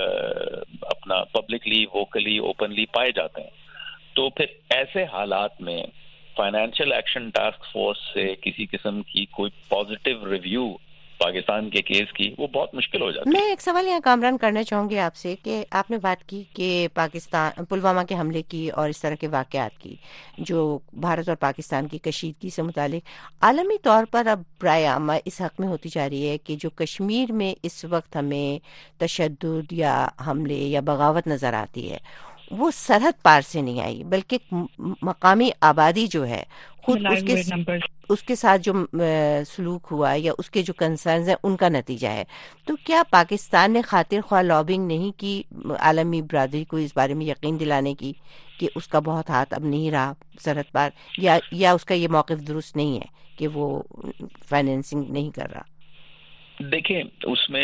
اپنا پبلکلی ووکلی اوپنلی پائے جاتے ہیں. تو پھر ایسے حالات میں فائنینشیل ایکشن ٹاسک فورس سے کسی قسم کی کوئی پازیٹیو ریویو پاکستان کے کیس کی وہ بہت مشکل ہو جاتی ہے. میں ایک سوال یہاں کامران کرنا چاہوں گی آپ سے کہ آپ نے بات کی کہ پاکستان پلوامہ کے حملے کی اور اس طرح کے واقعات کی جو بھارت اور پاکستان کی کشیدگی سے متعلق عالمی طور پر اب رائے عامہ اس حق میں ہوتی جا رہی ہے کہ جو کشمیر میں اس وقت ہمیں تشدد یا حملے یا بغاوت نظر آتی ہے وہ سرحد پار سے نہیں آئی، بلکہ مقامی آبادی جو ہے خود اس کے اس کے ساتھ جو سلوک ہوا یا اس کے جو کنسرنز ہیں ان کا نتیجہ ہے. تو کیا پاکستان نے خاطر خواہ لابنگ نہیں کی عالمی برادری کو اس بارے میں یقین دلانے کی کہ اس کا بہت ہاتھ اب نہیں رہا سرحد پار، یا یا اس کا یہ موقف درست نہیں ہے کہ وہ فائنینسنگ نہیں کر رہا؟ دیکھیں اس میں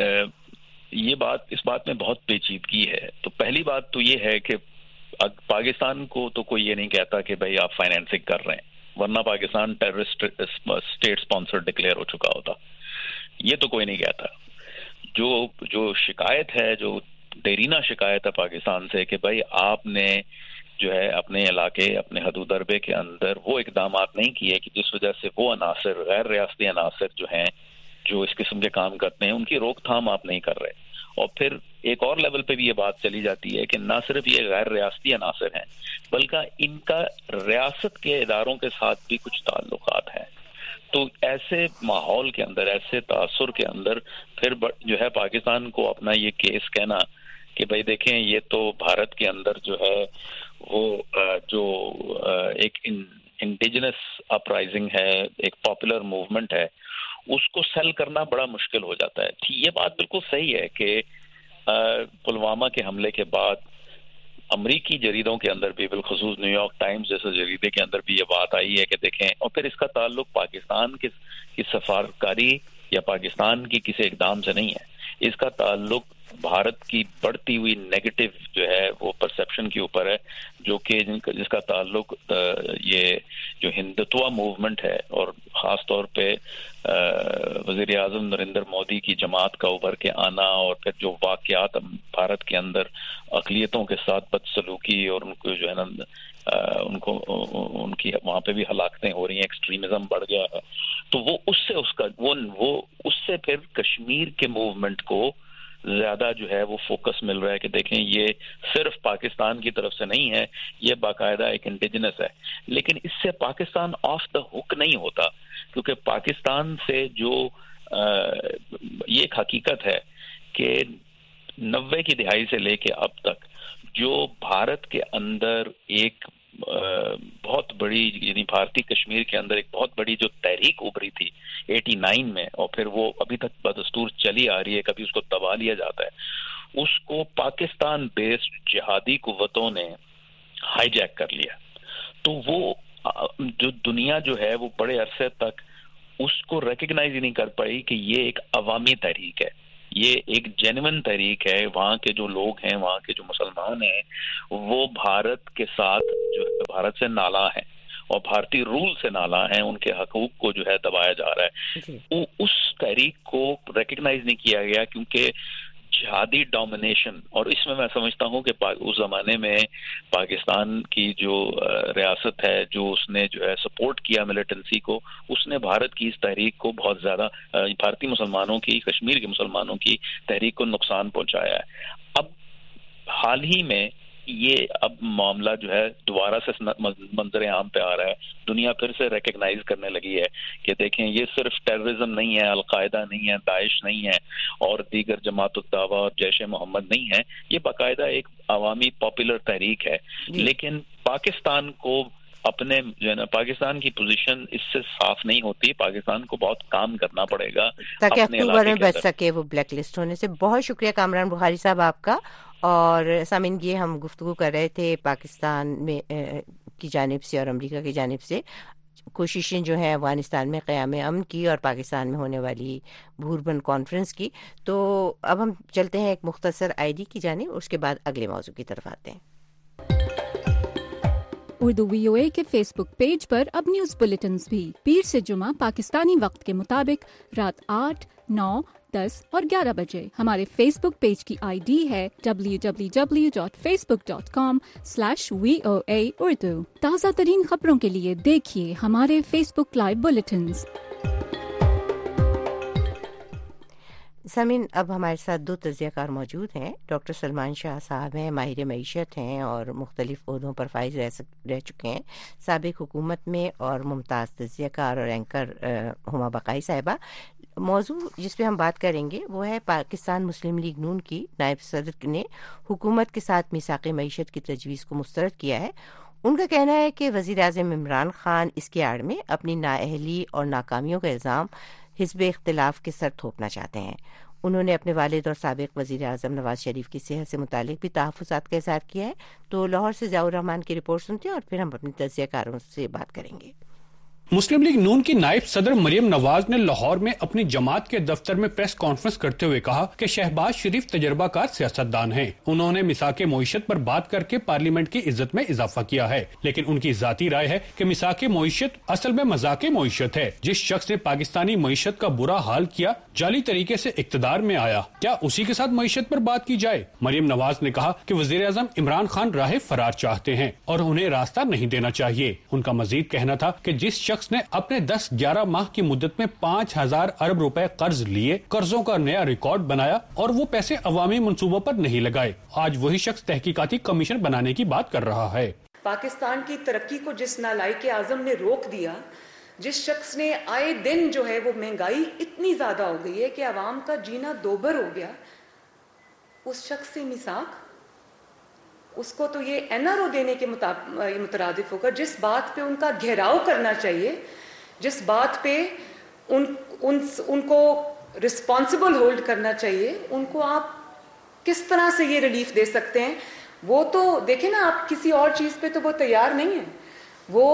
یہ بات اس بات میں بہت پیچیدگی ہے. تو پہلی بات تو یہ ہے کہ پاکستان کو تو کوئی یہ نہیں کہتا کہ بھائی آپ فائنینسنگ کر رہے ہیں، ورنہ Pakistan terrorist state sponsor declare ہو چکا ہوتا. یہ تو کوئی نہیں کہتا. جو جو شکایت ہے، جو دیرینہ شکایت ہے پاکستان سے کہ بھائی آپ نے جو ہے اپنے علاقے اپنے حدود ضربے کے اندر وہ اقدامات نہیں کیے کہ جس وجہ سے وہ عناصر غیر ریاستی عناصر جو ہیں جو اس قسم کے کام کرتے ہیں ان کی روک تھام آپ نہیں کر رہے. اور پھر ایک اور لیول پہ بھی یہ بات چلی جاتی ہے کہ نہ صرف یہ غیر ریاستی عناصر ہیں بلکہ ان کا ریاست کے اداروں کے ساتھ بھی کچھ تعلقات ہیں. تو ایسے ماحول کے اندر، ایسے تاثر کے اندر پھر جو ہے پاکستان کو اپنا یہ کیس کہنا کہ بھائی دیکھیں یہ تو بھارت کے اندر جو ہے وہ جو ایک انڈیجنس اپرائزنگ ہے، ایک پاپولر موومنٹ ہے، اس کو سیل کرنا بڑا مشکل ہو جاتا ہے. یہ بات بالکل صحیح ہے کہ پلوامہ کے حملے کے بعد امریکی جریدوں کے اندر بھی، بالخصوص نیو یارک ٹائمز جیسے جریدے کے اندر بھی یہ بات آئی ہے کہ دیکھیں، اور پھر اس کا تعلق پاکستان کی سفارتکاری یا پاکستان کی کسی اقدام سے نہیں ہے، اس کا تعلق بھارت کی بڑھتی ہوئی نیگیٹو جو ہے وہ پرسپشن کے اوپر ہے، جو کہ جس کا تعلق یہ جو ہندتوا موومنٹ ہے اور خاص طور پہ وزیر اعظم نریندر مودی کی جماعت کا ابھر کے آنا اور پھر جو واقعات بھارت کے اندر اقلیتوں کے ساتھ بدسلوکی اور ان کو جو ہے نا ان کو ان کی وہاں پہ بھی ہلاکتیں ہو رہی ہیں، ایکسٹریمزم بڑھ گیا ہے. تو وہ اس سے اس کا وہ وہ اس سے پھر کشمیر کے موومنٹ کو زیادہ جو ہے وہ فوکس مل رہا ہے کہ دیکھیں یہ صرف پاکستان کی طرف سے نہیں ہے، یہ باقاعدہ ایک انڈیجنس ہے. لیکن اس سے پاکستان آف دا ہک نہیں ہوتا، کیونکہ پاکستان سے جو یہ ایک حقیقت ہے کہ نوے کی دہائی سے لے کے اب تک جو بھارت کے اندر ایک بہت بڑی یعنی بھارتی کشمیر کے اندر ایک بہت بڑی جو تحریک ابھری تھی ایٹی نائن میں اور پھر وہ ابھی تک بدستور چلی آ رہی ہے، کبھی اس کو دبا لیا جاتا ہے، اس کو پاکستان بیسڈ جہادی قوتوں نے ہائی جیک کر لیا. تو وہ جو دنیا جو ہے وہ بڑے عرصے تک اس کو ریکگنائز ہی نہیں کر پائی کہ یہ ایک عوامی تحریک ہے، یہ ایک جینوئن تحریک ہے. وہاں کے جو لوگ ہیں، وہاں کے جو مسلمان ہیں، وہ بھارت کے ساتھ جو ہے بھارت سے نالاں ہیں اور بھارتی رول سے نالاں ہیں، ان کے حقوق کو جو ہے دبایا جا رہا ہے. اس تحریک کو ریکگنائز نہیں کیا گیا کیونکہ جہادی ڈومینیشن، اور اس میں میں سمجھتا ہوں کہ اس زمانے میں پاکستان کی جو ریاست ہے جو اس نے جو ہے سپورٹ کیا ملیٹنسی کو، اس نے بھارت کی اس تحریک کو بہت زیادہ بھارتی مسلمانوں کی، کشمیر کے مسلمانوں کی تحریک کو نقصان پہنچایا ہے. اب حال ہی میں یہ اب معاملہ جو ہے دوبارہ سے منظر عام پہ آ رہا ہے، دنیا پھر سے ریکگنائز کرنے لگی ہے کہ دیکھیں یہ صرف ٹیررزم نہیں ہے، القاعدہ نہیں ہے، داعش نہیں ہے اور دیگر جماعت الدعوہ اور جیش محمد نہیں ہے، یہ باقاعدہ ایک عوامی پاپولر تحریک ہے. لیکن پاکستان کو اپنے جو ہے نا پاکستان کی پوزیشن اس سے صاف نہیں ہوتی. پاکستان کو بہت کام کرنا پڑے گا تاکہ اکتوبر میں بچ سکے وہ بلیک لسٹ ہونے سے. بہت شکریہ کامران بخاری صاحب آپ کا. اور سامعین یہ ہم گفتگو کر رہے تھے پاکستان میں کی جانب سے اور امریکہ کی جانب سے کوششیں جو ہیں افغانستان میں قیام امن کی اور پاکستان میں ہونے والی بھوربن کانفرنس کی. تو اب ہم چلتے ہیں ایک مختصر آئی ڈی کی جانب, اس کے بعد اگلے موضوع کی طرف آتے ہیں. اردو وی او اے کے فیس بک پیج پر اب نیوز بلیٹنز بھی پیر سے جمعہ پاکستانی وقت کے مطابق رات آٹھ, نو, دس اور گیارہ بجے. ہمارے فیس بک پیج کی آئی ڈی ہے W W W dot Facebook dot com slash V O A Urdu. تازہ ترین خبروں کے لیے دیکھیے ہمارے فیس بک لائیو بلیٹنز. سامعین اب ہمارے ساتھ دو تجزیہ کار موجود ہیں. ڈاکٹر سلمان شاہ صاحب ہیں, ماہر معیشت ہیں اور مختلف عہدوں پر فائز رہ, سک رہ چکے ہیں سابق حکومت میں, اور ممتاز تجزیہ کار اور اینکر ہما بقائی صاحبہ. موضوع جس پہ ہم بات کریں گے وہ ہے پاکستان مسلم لیگ نون کی نائب صدر نے حکومت کے ساتھ میثاق معیشت کی تجویز کو مسترد کیا ہے. ان کا کہنا ہے کہ وزیر اعظم عمران خان اس کی آڑ میں اپنی نااہلی اور ناکامیوں کا الزام حزب اختلاف کے سر تھوپنا چاہتے ہیں. انہوں نے اپنے والد اور سابق وزیر اعظم نواز شریف کی صحت سے متعلق بھی تحفظات کا اظہار کیا ہے. تو لاہور سے ضیاء الرحمان کی رپورٹ سنتے ہیں اور پھر ہم اپنے تجزیہ کاروں سے بات کریں گے. مسلم لیگ نون کی نائب صدر مریم نواز نے لاہور میں اپنی جماعت کے دفتر میں پریس کانفرنس کرتے ہوئے کہا کہ شہباز شریف تجربہ کار سیاستدان ہیں. انہوں نے میثاق معیشت پر بات کر کے پارلیمنٹ کی عزت میں اضافہ کیا ہے, لیکن ان کی ذاتی رائے ہے کہ میثاق معیشت اصل میں مذاق معیشت ہے. جس شخص نے پاکستانی معیشت کا برا حال کیا, جعلی طریقے سے اقتدار میں آیا, کیا اسی کے ساتھ معیشت پر بات کی جائے؟ مریم نواز نے کہا کہ وزیر اعظم عمران خان راہ فرار چاہتے ہیں اور انہیں راستہ نہیں دینا چاہیے. ان کا مزید کہنا تھا کہ جس شخص نے اپنے دس گیارہ ماہ کی مدت میں پانچ ہزار ارب روپے قرض لیے, قرضوں کا نیا ریکارڈ بنایا اور وہ پیسے عوامی منصوبوں پر نہیں لگائے, آج وہی شخص تحقیقاتی کمیشن بنانے کی بات کر رہا ہے. پاکستان کی ترقی کو جس نالائق اعظم نے روک دیا, جس شخص نے آئے دن جو ہے وہ مہنگائی اتنی زیادہ ہو گئی ہے کہ عوام کا جینا دوبر ہو گیا, اس شخص سے میثاق, اس کو تو یہ این آر او دینے کے مترادف ہوگا. جس بات پہ ان کا گھیراؤ کرنا چاہیے, جس بات پہ ان ان ان کو رسپانسبل ہولڈ کرنا چاہیے, ان کو آپ کس طرح سے یہ ریلیف دے سکتے ہیں؟ وہ تو دیکھیں نا, آپ کسی اور چیز پہ تو وہ تیار نہیں ہے. وہ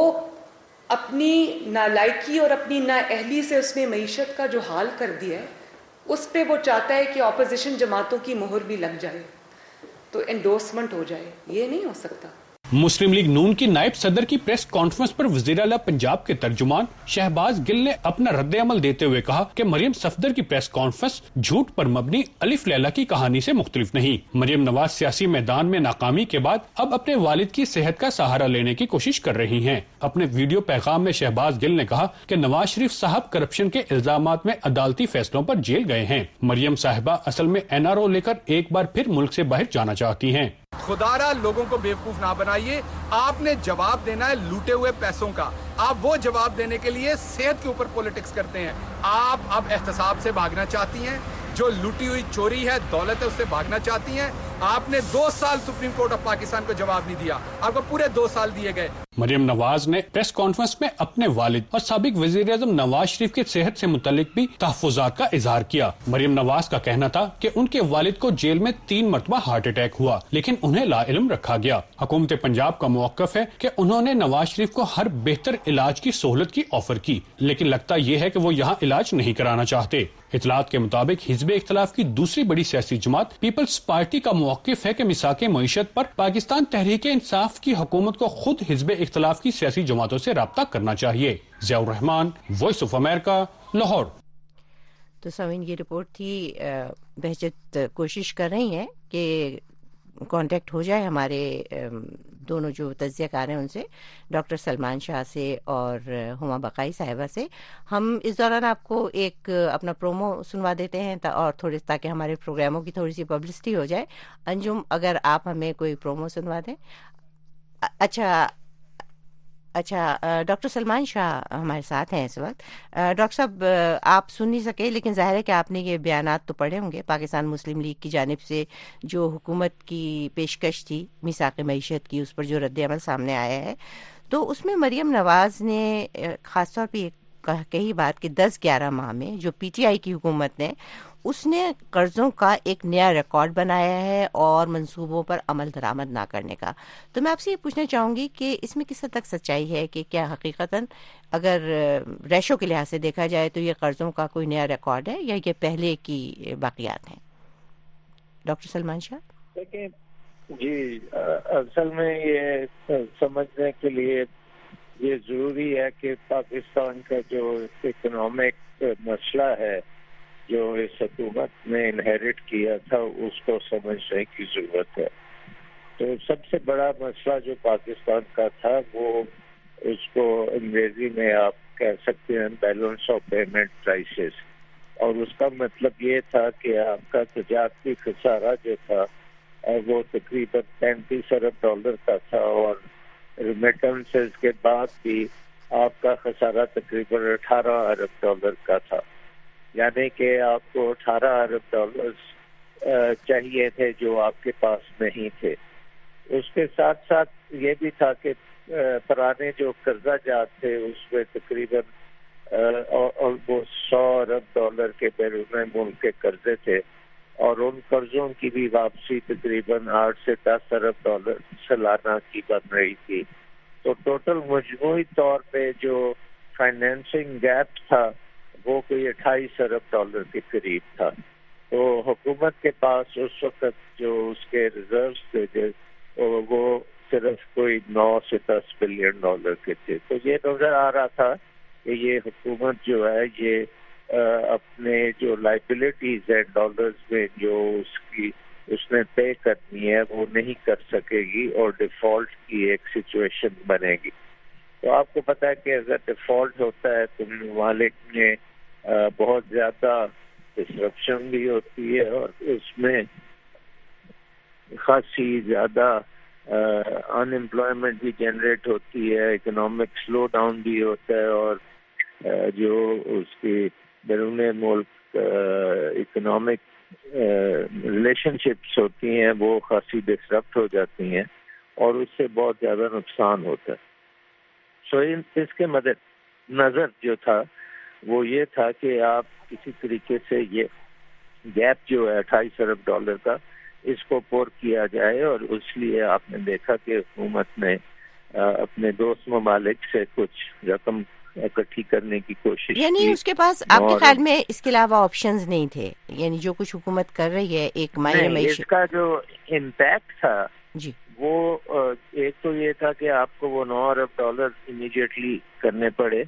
اپنی نالائکی اور اپنی نااہلی سے اس نے معیشت کا جو حال کر دیا ہے, اس پہ وہ چاہتا ہے کہ اپوزیشن جماعتوں کی مہر بھی لگ جائے تو انڈورسمنٹ ہو جائے. یہ نہیں ہو سکتا. مسلم لیگ نون کی نائب صدر کی پریس کانفرنس پر وزیر اعلیٰ پنجاب کے ترجمان شہباز گل نے اپنا رد عمل دیتے ہوئے کہا کہ مریم صفدر کی پریس کانفرنس جھوٹ پر مبنی الف لیلا کی کہانی سے مختلف نہیں. مریم نواز سیاسی میدان میں ناکامی کے بعد اب اپنے والد کی صحت کا سہارا لینے کی کوشش کر رہی ہیں. اپنے ویڈیو پیغام میں شہباز گل نے کہا کہ نواز شریف صاحب کرپشن کے الزامات میں عدالتی فیصلوں پر جیل گئے ہیں. مریم صاحبہ اصل میں این آر او لے کر ایک بار پھر ملک سے باہر جانا چاہتی ہیں. خدارا لوگوں کو بیوقوف نہ بنائیے. آپ نے جواب دینا ہے لوٹے ہوئے پیسوں کا. آپ وہ جواب دینے کے لیے صحت کے اوپر پولیٹکس کرتے ہیں. آپ اب احتساب سے بھاگنا چاہتی ہیں, جو لوٹی ہوئی چوری ہے, دولت ہے, اس سے بھاگنا چاہتی ہیں. آپ نے دو سال سپریم کورٹ آف پاکستان کو جواب نہیں دیا, آپ کو پورے دو سال دیے گئے. مریم نواز نے پریس کانفرنس میں اپنے والد اور سابق وزیر اعظم نواز شریف کی صحت سے متعلق بھی تحفظات کا اظہار کیا. مریم نواز کا کہنا تھا کہ ان کے والد کو جیل میں تین مرتبہ ہارٹ اٹیک ہوا, لیکن انہیں لا علم رکھا گیا. حکومت پنجاب کا موقف ہے کہ انہوں نے نواز شریف کو ہر بہتر علاج کی سہولت کی آفر کی, لیکن لگتا یہ ہے کہ وہ یہاں علاج نہیں کرانا چاہتے. اطلاعات کے مطابق حزب اختلاف کی دوسری بڑی سیاسی جماعت پیپلز پارٹی کا موقف ہے کہ میثاق معیشت پر پاکستان تحریک انصاف کی حکومت کو خود حزب اختلاف کی سیاسی جماعتوں سے رابطہ کرنا چاہیے. Zia ur-Rahman, voice of America, Lahore. تو سامعین یہ رپورٹ تھی. بہجت کوشش کر رہی ہیں کہ کانٹیکٹ ہو جائے ہمارے دونوں جو تجزیہ کار ہیں ان سے, ڈاکٹر سلمان شاہ سے اور ہما بقائی صاحبہ سے. ہم اس دوران آپ کو ایک اپنا پرومو سنوا دیتے ہیں اور تھوڑے تاکہ ہمارے پروگراموں کی تھوڑی سی پبلسٹی ہو جائے. انجم, اگر آپ ہمیں کوئی پرومو سنوا دیں. اچھا اچھا ڈاکٹر سلمان شاہ ہمارے ساتھ ہیں اس وقت. ڈاکٹر صاحب آپ سن نہیں سکے, لیکن ظاہر ہے کہ آپ نے یہ بیانات تو پڑھے ہوں گے. پاکستان مسلم لیگ کی جانب سے جو حکومت کی پیشکش تھی میثاق معیشت کی, اس پر جو رد عمل سامنے آیا ہے, تو اس میں مریم نواز نے خاص طور پہ کہی بات کہ دس گیارہ ماہ میں جو پی ٹی آئی کی حکومت نے اس نے قرضوں کا ایک نیا ریکارڈ بنایا ہے اور منصوبوں پر عمل درآمد نہ کرنے کا. تو میں آپ سے یہ پوچھنا چاہوں گی کہ اس میں کس حد تک سچائی ہے کہ کیا حقیقتاً اگر ریشو کے لحاظ سے دیکھا جائے تو یہ قرضوں کا کوئی نیا ریکارڈ ہے یا یہ پہلے کی باقیات ہیں؟ ڈاکٹر سلمان شاہ. دیکھیں جی، اصل میں یہ سمجھنے کے لیے یہ ضروری ہے کہ پاکستان کا جو اکنامک مسئلہ ہے جو اس حکومت نے انہیرٹ کیا تھا اس کو سمجھنے کی ضرورت ہے. تو سب سے بڑا مسئلہ جو پاکستان کا تھا وہ اس کو انگریزی میں آپ کہہ سکتے ہیں بیلنس آف پیمنٹ کرائسس، اور اس کا مطلب یہ تھا کہ آپ کا تجارتی خسارہ جو تھا وہ تقریباً پینتیس ارب ڈالر کا تھا، اور ریمیٹنسز کے بعد بھی آپ کا خسارہ تقریباً اٹھارہ ارب ڈالر کا تھا. یعنی کہ آپ کو اٹھارہ ارب ڈالر چاہیے تھے جو آپ کے پاس نہیں تھے. اس کے ساتھ ساتھ یہ بھی تھا کہ پرانے جو قرضہ جات تھے اس میں تقریباً آلموسٹ سو ارب ڈالر کے بیرون ملک کے قرضے تھے، اور ان قرضوں کی بھی واپسی تقریباً آٹھ سے دس ارب ڈالر سالانہ کی بن رہی تھی. تو ٹوٹل مجموعی طور پہ جو فائنینسنگ گیپ تھا وہ کوئی اٹھائیس ارب ڈالر کے قریب تھا. تو حکومت کے پاس اس وقت جو اس کے ریزروز تھے وہ صرف کوئی نو سے دس بلین ڈالر کے تھے. تو یہ نظر آ رہا تھا کہ یہ حکومت جو ہے یہ اپنے جو لائبلٹیز ہیں ڈالرز میں جو اس کی اس نے طے کرنی ہے وہ نہیں کر سکے گی، اور ڈیفالٹ کی ایک سچویشن بنے گی. تو آپ کو پتا ہے کہ اگر ڈیفالٹ ہوتا ہے تو ممالک میں بہت زیادہ ڈسرپشن بھی ہوتی ہے، اور اس میں خاصی زیادہ ان امپلائمنٹ بھی جنریٹ ہوتی ہے، اکنامک سلو ڈاؤن بھی ہوتا ہے، اور جو اس کی بیرون ملک اکنامک ریلیشن شپس ہوتی ہیں وہ خاصی ڈسرپٹ ہو جاتی ہیں، اور اس سے بہت زیادہ نقصان ہوتا ہے. سو اس کے مدد نظر جو تھا وہ یہ تھا کہ آپ کسی طریقے سے یہ گیپ جو ہے اٹھائیس ارب ڈالر کا اس کو پور کیا جائے، اور اس لیے آپ نے دیکھا کہ حکومت نے اپنے دوست ممالک سے کچھ رقم اکٹھی کرنے کی کوشش یعنی کی. اس کے پاس آپ کے خیال میں اس کے علاوہ آپشنز نہیں تھے؟ یعنی جو کچھ حکومت کر رہی ہے ایک ماہر معیشت، اس کا جو امپیکٹ تھا جی وہ ایک تو یہ تھا کہ آپ کو وہ نو ارب ڈالر امیڈیٹلی کرنے پڑے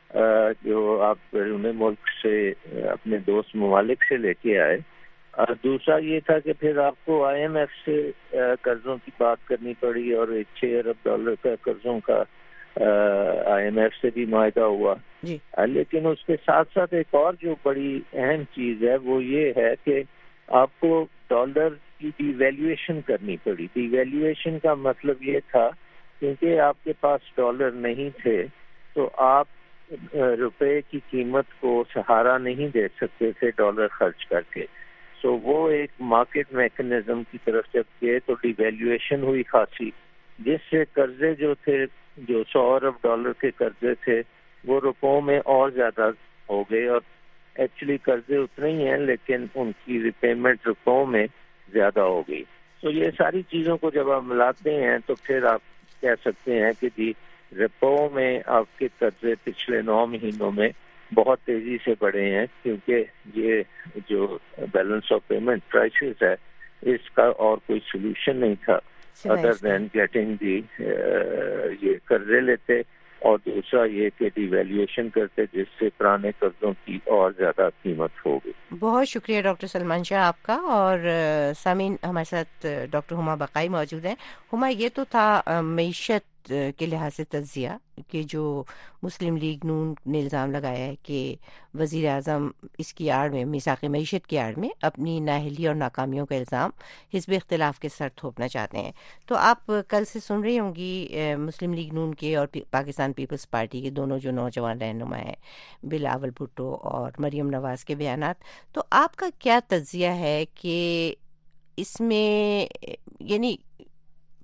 جو آپ بیرون ملک سے اپنے دوست ممالک سے لے کے آئے. دوسرا یہ تھا کہ پھر آپ کو آئی ایم ایف سے قرضوں کی بات کرنی پڑی، اور ایک چھ ارب ڈالر کا قرضوں کا آئی ایم ایف سے بھی معاہدہ ہوا. جی. لیکن اس کے ساتھ ساتھ ایک اور جو بڑی اہم چیز ہے وہ یہ ہے کہ آپ کو ڈالر کی ڈی ویلیویشن کرنی پڑی. ڈی ویلیویشن کا مطلب یہ تھا کیونکہ آپ کے پاس ڈالر نہیں تھے تو آپ روپے کی قیمت کو سہارا نہیں دے سکتے تھے ڈالر خرچ کر کے. سو وہ ایک مارکیٹ میکنزم کی طرف جب گئے تو ڈی ویلیویشن ہوئی خاصی، جس سے قرضے جو تھے جو سو ارب ڈالر کے قرضے تھے وہ روپوں میں اور زیادہ ہو گئے، اور ایکچولی قرضے اتنے ہی ہیں لیکن ان کی ریپیمنٹ روپوں میں زیادہ ہو گئی. تو یہ ساری چیزوں کو جب آپ ملاتے ہیں تو پھر آپ کہہ سکتے ہیں کہ جی ریپو میں آپ کے قرضے پچھلے نو مہینوں میں بہت تیزی سے بڑھے ہیں، کیونکہ یہ جو بیلنس آف پیمنٹ کرائسس ہے اس کا اور کوئی سولوشن نہیں تھا ادر دین گیٹنگ دی یہ قرضے لیتے، اور دوسرا یہ کہ ڈی ویلیویشن کرتے جس سے پرانے قرضوں کی اور زیادہ قیمت ہو گئی. بہت شکریہ ڈاکٹر سلمان شاہ آپ کا. اور سامعین ہمارے ساتھ ڈاکٹر ہما بقائی موجود ہیں. ہما، یہ تو تھا معیشت کے لحاظ سے تجزیہ کہ جو مسلم لیگ نون نے الزام لگایا ہے کہ وزیر اعظم اس کی آڑ میں میثاق معیشت کی آڑ میں اپنی نااہلی اور ناکامیوں کا الزام حزب اختلاف کے سر تھوپنا چاہتے ہیں. تو آپ کل سے سن رہی ہوں گی مسلم لیگ نون کے اور پاکستان پیپلز پارٹی کے دونوں جو نوجوان رہنما ہیں بلاول بھٹو اور مریم نواز کے بیانات. تو آپ کا کیا تجزیہ ہے کہ اس میں یعنی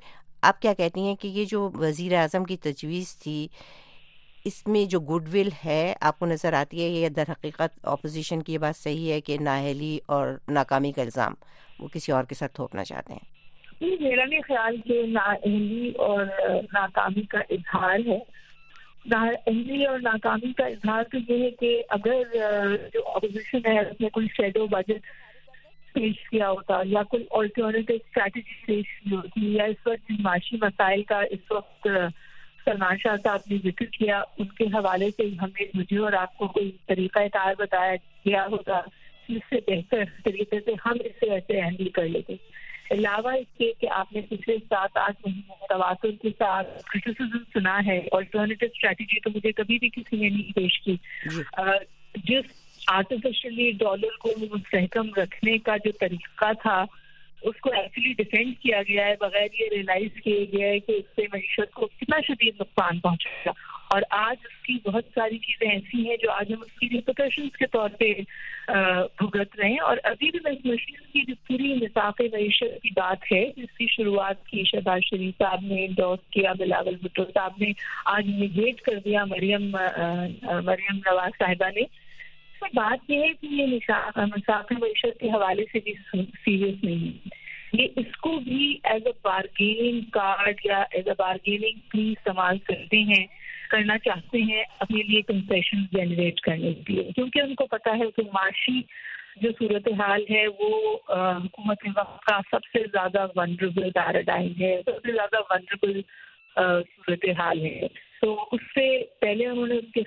آپ کیا کہتی ہیں کہ یہ جو وزیر اعظم کی تجویز تھی اس میں جو گڈ ول ہے آپ کو نظر آتی ہے؟ یہ در حقیقت اپوزیشن کی یہ بات صحیح ہے کہ نااہلی اور ناکامی کا الزام وہ کسی اور کے ساتھ تھوپنا چاہتے ہیں؟ میرا نہیں خیال کہ نااہلی اور ناکامی کا اظہار ہے. نااہلی اور ناکامی کا اظہار تو یہ ہے کہ اگر جو اپوزیشن ہے اس نے کوئی شیڈو بجٹ پیش کیا ہوتا یا کوئی آلٹرنیٹیو اسٹریٹجی پیش کی ہوتی یا اس وقت معاشی مسائل کا اس وقت سلمان شاہ صاحب نے ذکر کیا ان کے حوالے سے ہمیں مجھے اور آپ کو کوئی طریقہ کار بتایا گیا ہوگا جس سے بہتر طریقے سے ہم اسے ایسے ہینڈل کر لیتے. علاوہ اس کے کہ آپ نے پچھلے سات آٹھ مہینے تواتر کے ساتھ کرٹیسزم سنا ہے. آلٹرنیٹیو اسٹریٹجی تو مجھے کبھی بھی کسی نے نہیں پیش کی. جس آرٹیفیشلی ڈالر کو مستحکم رکھنے کا جو طریقہ تھا اس کو ایکچولی ڈیفینڈ کیا گیا ہے بغیر یہ ریئلائز کیے گیا ہے کہ اس سے معیشت کو کتنا شدید نقصان پہنچے گا. اور آج اس کی بہت ساری چیزیں ایسی ہیں جو آج ہم اس کی ریپرکشنز کے طور پہ بھگت رہے ہیں. اور ابھی بھی میں سمجھتی ہوں کہ جو پوری نصاف معیشت کی بات ہے جس کی شروعات کی شہباز شریف صاحب نے انڈورس کیا, بلاول بھٹو صاحب نے آج نیگیٹ کر دیا مریم مریم نواز صاحبہ نے. بات یہ ہے کہ یہ نصاف معیشت کے حوالے سے بھی سیریس نہیں ہے. یہ اس کو بھی ایز اے بارگیننگ کارڈ یا ایز اے بارگیننگ پلیز استعمال کرتے ہیں کرنا چاہتے ہیں اپنے لیے کنسیشن جنریٹ کرنے کے لیے, کیونکہ ان کو پتا ہے کہ معاشی جو صورتحال ہے وہ حکومت وقت کا سب سے زیادہ ونڈریبل پیراڈائم ہے, سب سے زیادہ ونڈریبل صورتحال ہے. تو اس سے پہلے انہوں نے اس کے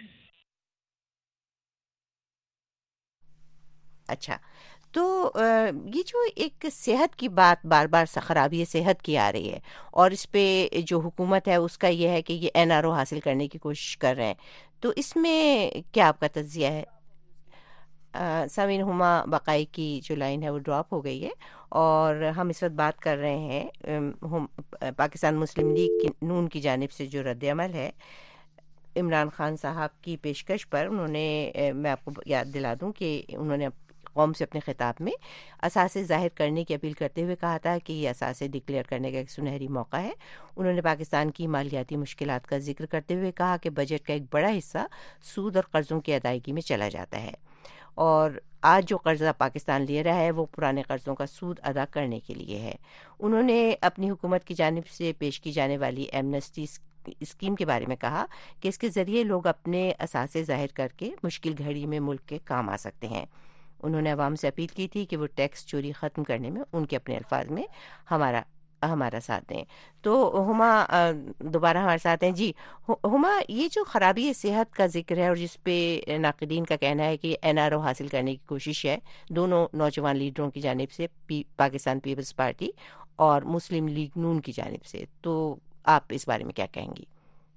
اچھا تو یہ جو ایک صحت کی بات بار بار خرابی صحت کی آ رہی ہے اور اس پہ جو حکومت ہے اس کا یہ ہے کہ یہ این آر او حاصل کرنے کی کوشش کر رہے ہیں, تو اس میں کیا آپ کا تجزیہ ہے؟ سامعین, ہما بقائی کی جو لائن ہے وہ ڈراپ ہو گئی ہے اور ہم اس وقت بات کر رہے ہیں پاکستان مسلم لیگ کی نون کی جانب سے جو رد عمل ہے عمران خان صاحب کی پیشکش پر. انہوں نے, میں آپ کو یاد دلا دوں کہ انہوں نے قوم سے اپنے خطاب میں اثاثے ظاہر کرنے کی اپیل کرتے ہوئے کہا تھا کہ یہ اثاثے ڈکلیئر کرنے کا ایک سنہری موقع ہے. انہوں نے پاکستان کی مالیاتی مشکلات کا ذکر کرتے ہوئے کہا کہ بجٹ کا ایک بڑا حصہ سود اور قرضوں کی ادائیگی میں چلا جاتا ہے اور آج جو قرضہ پاکستان لے رہا ہے وہ پرانے قرضوں کا سود ادا کرنے کے لیے ہے. انہوں نے اپنی حکومت کی جانب سے پیش کی جانے والی ایمنسٹی اسکیم کے بارے میں کہا کہ اس کے ذریعے لوگ اپنے اثاثے ظاہر کر کے مشکل گھڑی میں ملک کے کام آ سکتے ہیں. انہوں نے عوام سے اپیل کی تھی کہ وہ ٹیکس چوری ختم کرنے میں ان کے اپنے الفاظ میں ہمارا ہمارا ساتھ دیں. تو ہما دوبارہ ہمارے ساتھ ہیں. جی ہما, یہ جو خرابی صحت کا ذکر ہے اور جس پہ ناقدین کا کہنا ہے کہ این آر او حاصل کرنے کی کوشش ہے دونوں نوجوان لیڈروں کی جانب سے, پاکستان پیپلز پارٹی اور مسلم لیگ نون کی جانب سے, تو آپ اس بارے میں کیا کہیں گی؟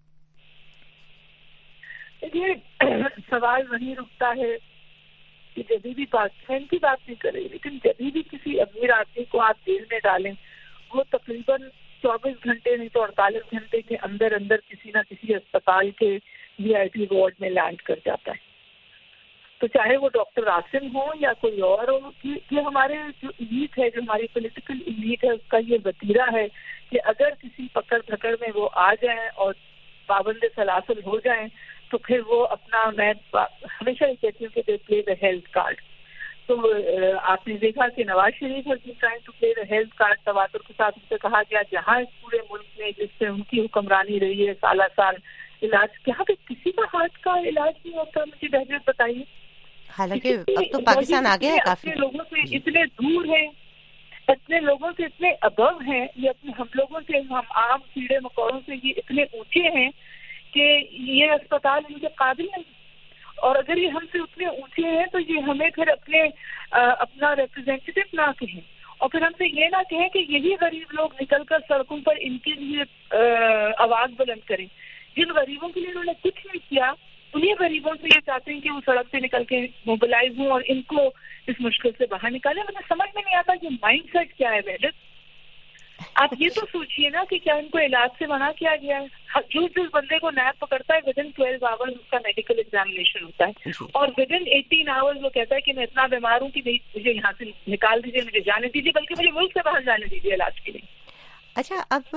یہ سوال وہیں رکتا ہے کہ جبھی بھی پاکستان کی بات نہیں کرے لیکن جبھی بھی کسی امیر آدمی کو آپ جیل میں ڈالیں وہ تقریباً چوبیس گھنٹے نہیں تو اڑتالیس گھنٹے کے اندر اندر کسی نہ کسی اسپتال کے وی آئی پی وارڈ میں لینڈ کر جاتا ہے. تو چاہے وہ ڈاکٹر عاصم ہو یا کوئی اور ہو, یہ ہمارے جو ایلیٹ ہے, جو ہماری پولیٹیکل ایلیٹ ہے, اس کا یہ وتیرہ ہے کہ اگر کسی پکڑ دھکڑ میں وہ آ جائیں اور پابند سلاسل ہو جائیں تو پھر وہ اپنا, میں ہمیشہ یہ کہتی ہوں کہ دے پلے دا ہیلتھ کارڈ. تو آپ نے دیکھا کہ نواز شریف اور trying to play the health card تواتر کے ساتھ ان سے کہا گیا جہاں اس پورے ملک میں جس سے ان کی حکمرانی رہی ہے سالہ سال علاج, یہاں پہ کسی کا ہارٹ کا علاج نہیں ہوتا. مجھے بہتر بتائیے. حالانکہ اب تو پاکستان آگے ہے کافی, اپنے لوگوں سے اتنے دور ہے, اپنے لوگوں سے اتنے ابو ہیں, یہ اپنے ہم لوگوں سے, ہم عام کیڑے مکوڑوں سے یہ اتنے اونچے ہیں کہ یہ اسپتال ان کے قابل نہیں. اور اگر یہ ہم سے اتنے اونچے ہیں تو یہ ہمیں پھر اپنے اپنا ریپرزینٹیو نہ کہیں اور پھر ہم سے یہ نہ کہیں کہ یہی غریب لوگ نکل کر سڑکوں پر ان کے لیے آواز بلند کریں. جن غریبوں کے لیے انہوں نے کچھ نہیں کیا انہیں غریبوں سے یہ چاہتے ہیں کہ وہ سڑک سے نکل کے موبلائز ہوں اور ان کو اس مشکل سے باہر نکالیں. مجھے سمجھ میں نہیں آتا یہ مائنڈ سیٹ کیا ہے. ویڈ آپ یہ تو سوچئے نا کہ کیا ان کو علاج سے منع کیا گیا ہے. جو جس بندے کو نیب پکڑتا ہے ود ان ٹویلو آورز اس کا میڈیکل ایگزامینیشن ہوتا ہے اور ود ان ایٹین آورز وہ کہتا ہے کہ میں اتنا بیمار ہوں کہ مجھے یہاں سے نکال دیجیے, مجھے جانے دیجیے, بلکہ مجھے ملک سے باہر جانے دیجیے علاج کے لیے. اچھا، اب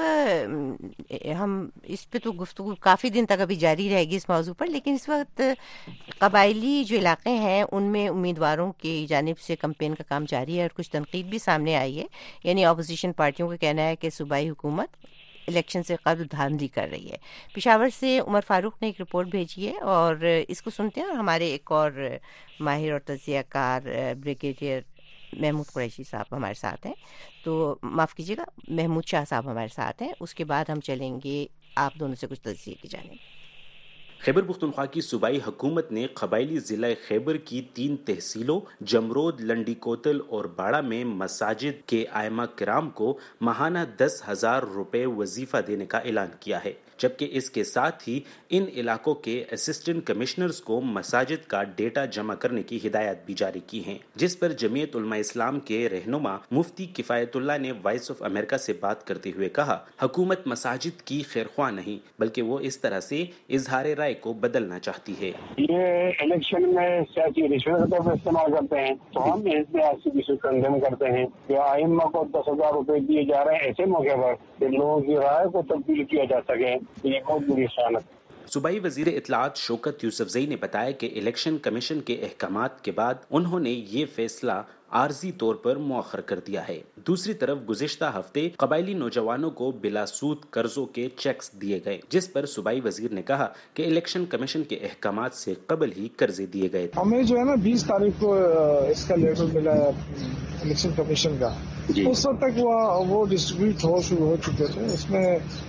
ہم اس پہ تو گفتگو کافی دن تک ابھی جاری رہے گی اس موضوع پر، لیکن اس وقت قبائلی جو علاقے ہیں ان میں امیدواروں کی جانب سے کمپین کا کام جاری ہے اور کچھ تنقید بھی سامنے آئی ہے. یعنی اپوزیشن پارٹیوں کا کہنا ہے کہ صوبائی حکومت الیکشن سے قبل دھاندلی کر رہی ہے. پشاور سے عمر فاروق نے ایک رپورٹ بھیجی ہے اور اس کو سنتے ہیں. اور ہمارے ایک اور ماہر اور تجزیہ کار بریگیڈیئر محمود قریشی صاحب ہمارے ساتھ ہیں. تو معاف کیجیے گا، محمود شاہ صاحب ہمارے ساتھ ہیں. اس کے بعد ہم چلیں گے آپ دونوں سے کچھ تجزیے کی جانب. خیبر پختونخوا کی صوبائی حکومت نے قبائلی ضلع خیبر کی تین تحصیلوں جمرود، لنڈی کوتل اور باڑہ میں مساجد کے ائمہ کرام کو ماہانہ دس ہزار روپے وظیفہ دینے کا اعلان کیا ہے، جبکہ اس کے ساتھ ہی ان علاقوں کے اسسٹنٹ کمشنرز کو مساجد کا ڈیٹا جمع کرنے کی ہدایت بھی جاری کی ہیں، جس پر جمعیت علماء اسلام کے رہنما مفتی کفایت اللہ نے وائس آف امریکہ سے بات کرتے ہوئے کہا، حکومت مساجد کی خیرخواہ نہیں بلکہ وہ اس طرح سے اظہار رائے کو بدلنا چاہتی ہے. یہ الیکشن میں سیاسی رشوت کا استعمال کرتے ہیں تو ہم حزب آصف اسے کنڈیم کرتے ہیں کہ ائمہ کو دس ہزار روپے دیے جا رہے ہیں ایسے موقع پر کہ لوگوں کی رائے کو تبدیل کیا جا سکے. یہ بہت بری خیانت. صوبائی وزیر اطلاعات شوکت یوسفزئی نے بتایا کہ الیکشن کمیشن کے احکامات کے بعد انہوں نے یہ فیصلہ عارضی طور پر مؤخر کر دیا ہے. دوسری طرف گزشتہ ہفتے قبائلی نوجوانوں کو بلا سود قرضوں کے چیکس دیے گئے، جس پر صوبائی وزیر نے کہا کہ الیکشن کمیشن کے احکامات سے قبل ہی قرضے دیے گئے. ہمیں جو ہے نا بیس تاریخ کو اس کا لیٹر ملا ہے الیکشن کمیشن کا، اس وقت تک وہ ڈسٹریبیوٹ ہو شروع ہو چکے تھے. اس میں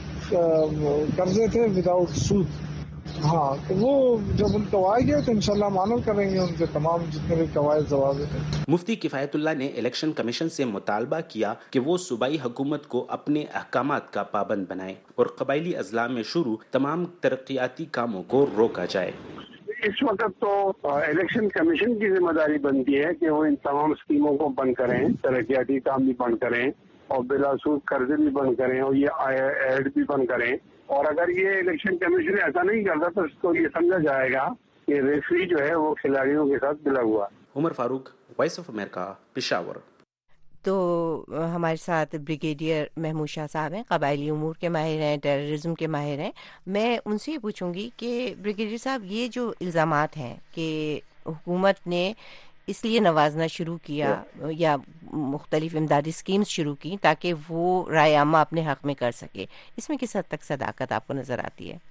قرضے تھے وداؤٹ سود. ہاں تو وہ جب ان کو آئے گئے تو انشاءاللہ ہم عمل کریں گے ان کے تمام جتنے بھی قواعد ضوابط ہیں. مفتی کفایت اللہ نے الیکشن کمیشن سے مطالبہ کیا کہ وہ صوبائی حکومت کو اپنے احکامات کا پابند بنائے اور قبائلی اضلاع میں شروع تمام ترقیاتی کاموں کو روکا جائے. اس وقت تو الیکشن کمیشن کی ذمہ داری بنتی ہے کہ وہ ان تمام اسکیموں کو بند کریں، ترقیاتی کام بھی بند کریں اور بلا سود قرضے بھی بند کریں اور یہ ایڈ بھی بند کریں. اور اگر یہ الیکشن کمیشن ایسا نہیں کرتا تو اس کو یہ سمجھا جائے گا کہ ریفری جو ہے وہ کھلاڑیوں کے ساتھ ملا ہوا. Umar Farooq, voice of America, Peshawar. تو ہمارے ساتھ بریگیڈیئر محمود شاہ صاحب ہیں، قبائلی امور کے ماہر ہیں، ٹیررزم کے ماہر ہیں. میں ان سے یہ پوچھوں گی کہ بریگیڈیئر صاحب، یہ جو الزامات ہیں کہ حکومت نے اس لیے نوازنا شروع کیا یا مختلف امدادی سکیمز شروع کی تاکہ وہ رائے عامہ اپنے حق میں کر سکے، اس میں کس حد تک صداقت آپ کو نظر آتی ہے؟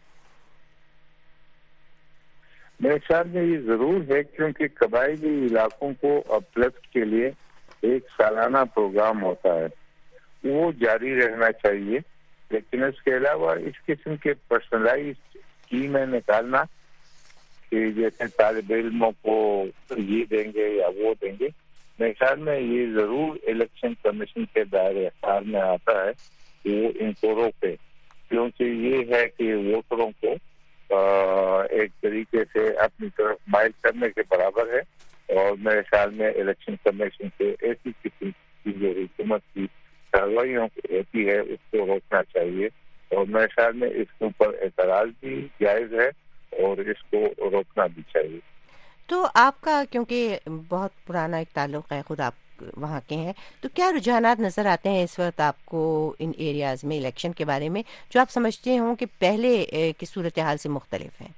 میرے خیال میں یہ ضرور ہے، کیونکہ قبائلی علاقوں کو اپلفٹ کے لیے ایک سالانہ پروگرام ہوتا ہے، وہ جاری رہنا چاہیے. لیکن اس کے علاوہ اس قسم کے پرسنلائز اسکیمیں نکالنا کہ جیسے طالب علموں کو یہ دیں گے یا وہ دیں گے، میرے خیال میں یہ ضرور الیکشن کمیشن کے دائرے اختیار میں آتا ہے کہ وہ ان کو روکے، کیونکہ یہ ہے کہ ووٹروں کو ایک طریقے سے اپنی طرف مائل کرنے کے برابر ہے. اور میرے خیال میں الیکشن کمیشن سے ایسی قسم کی جو حکومت کی کارروائیوں ہوتی ہے اس کو روکنا چاہیے، اور میرے خیال میں اس کے اوپر اعتراض بھی جائز ہے اور اس کو روکنا بھی چاہیے. تو آپ کا کیونکہ بہت پرانا ایک تعلق ہے، خود آپ وہاں کے ہیں، تو کیا رجحانات نظر آتے ہیں اس وقت آپ کو ان ایریاز میں الیکشن کے بارے میں جو آپ سمجھتے ہوں کہ پہلے کی صورتحال سے مختلف ہیں؟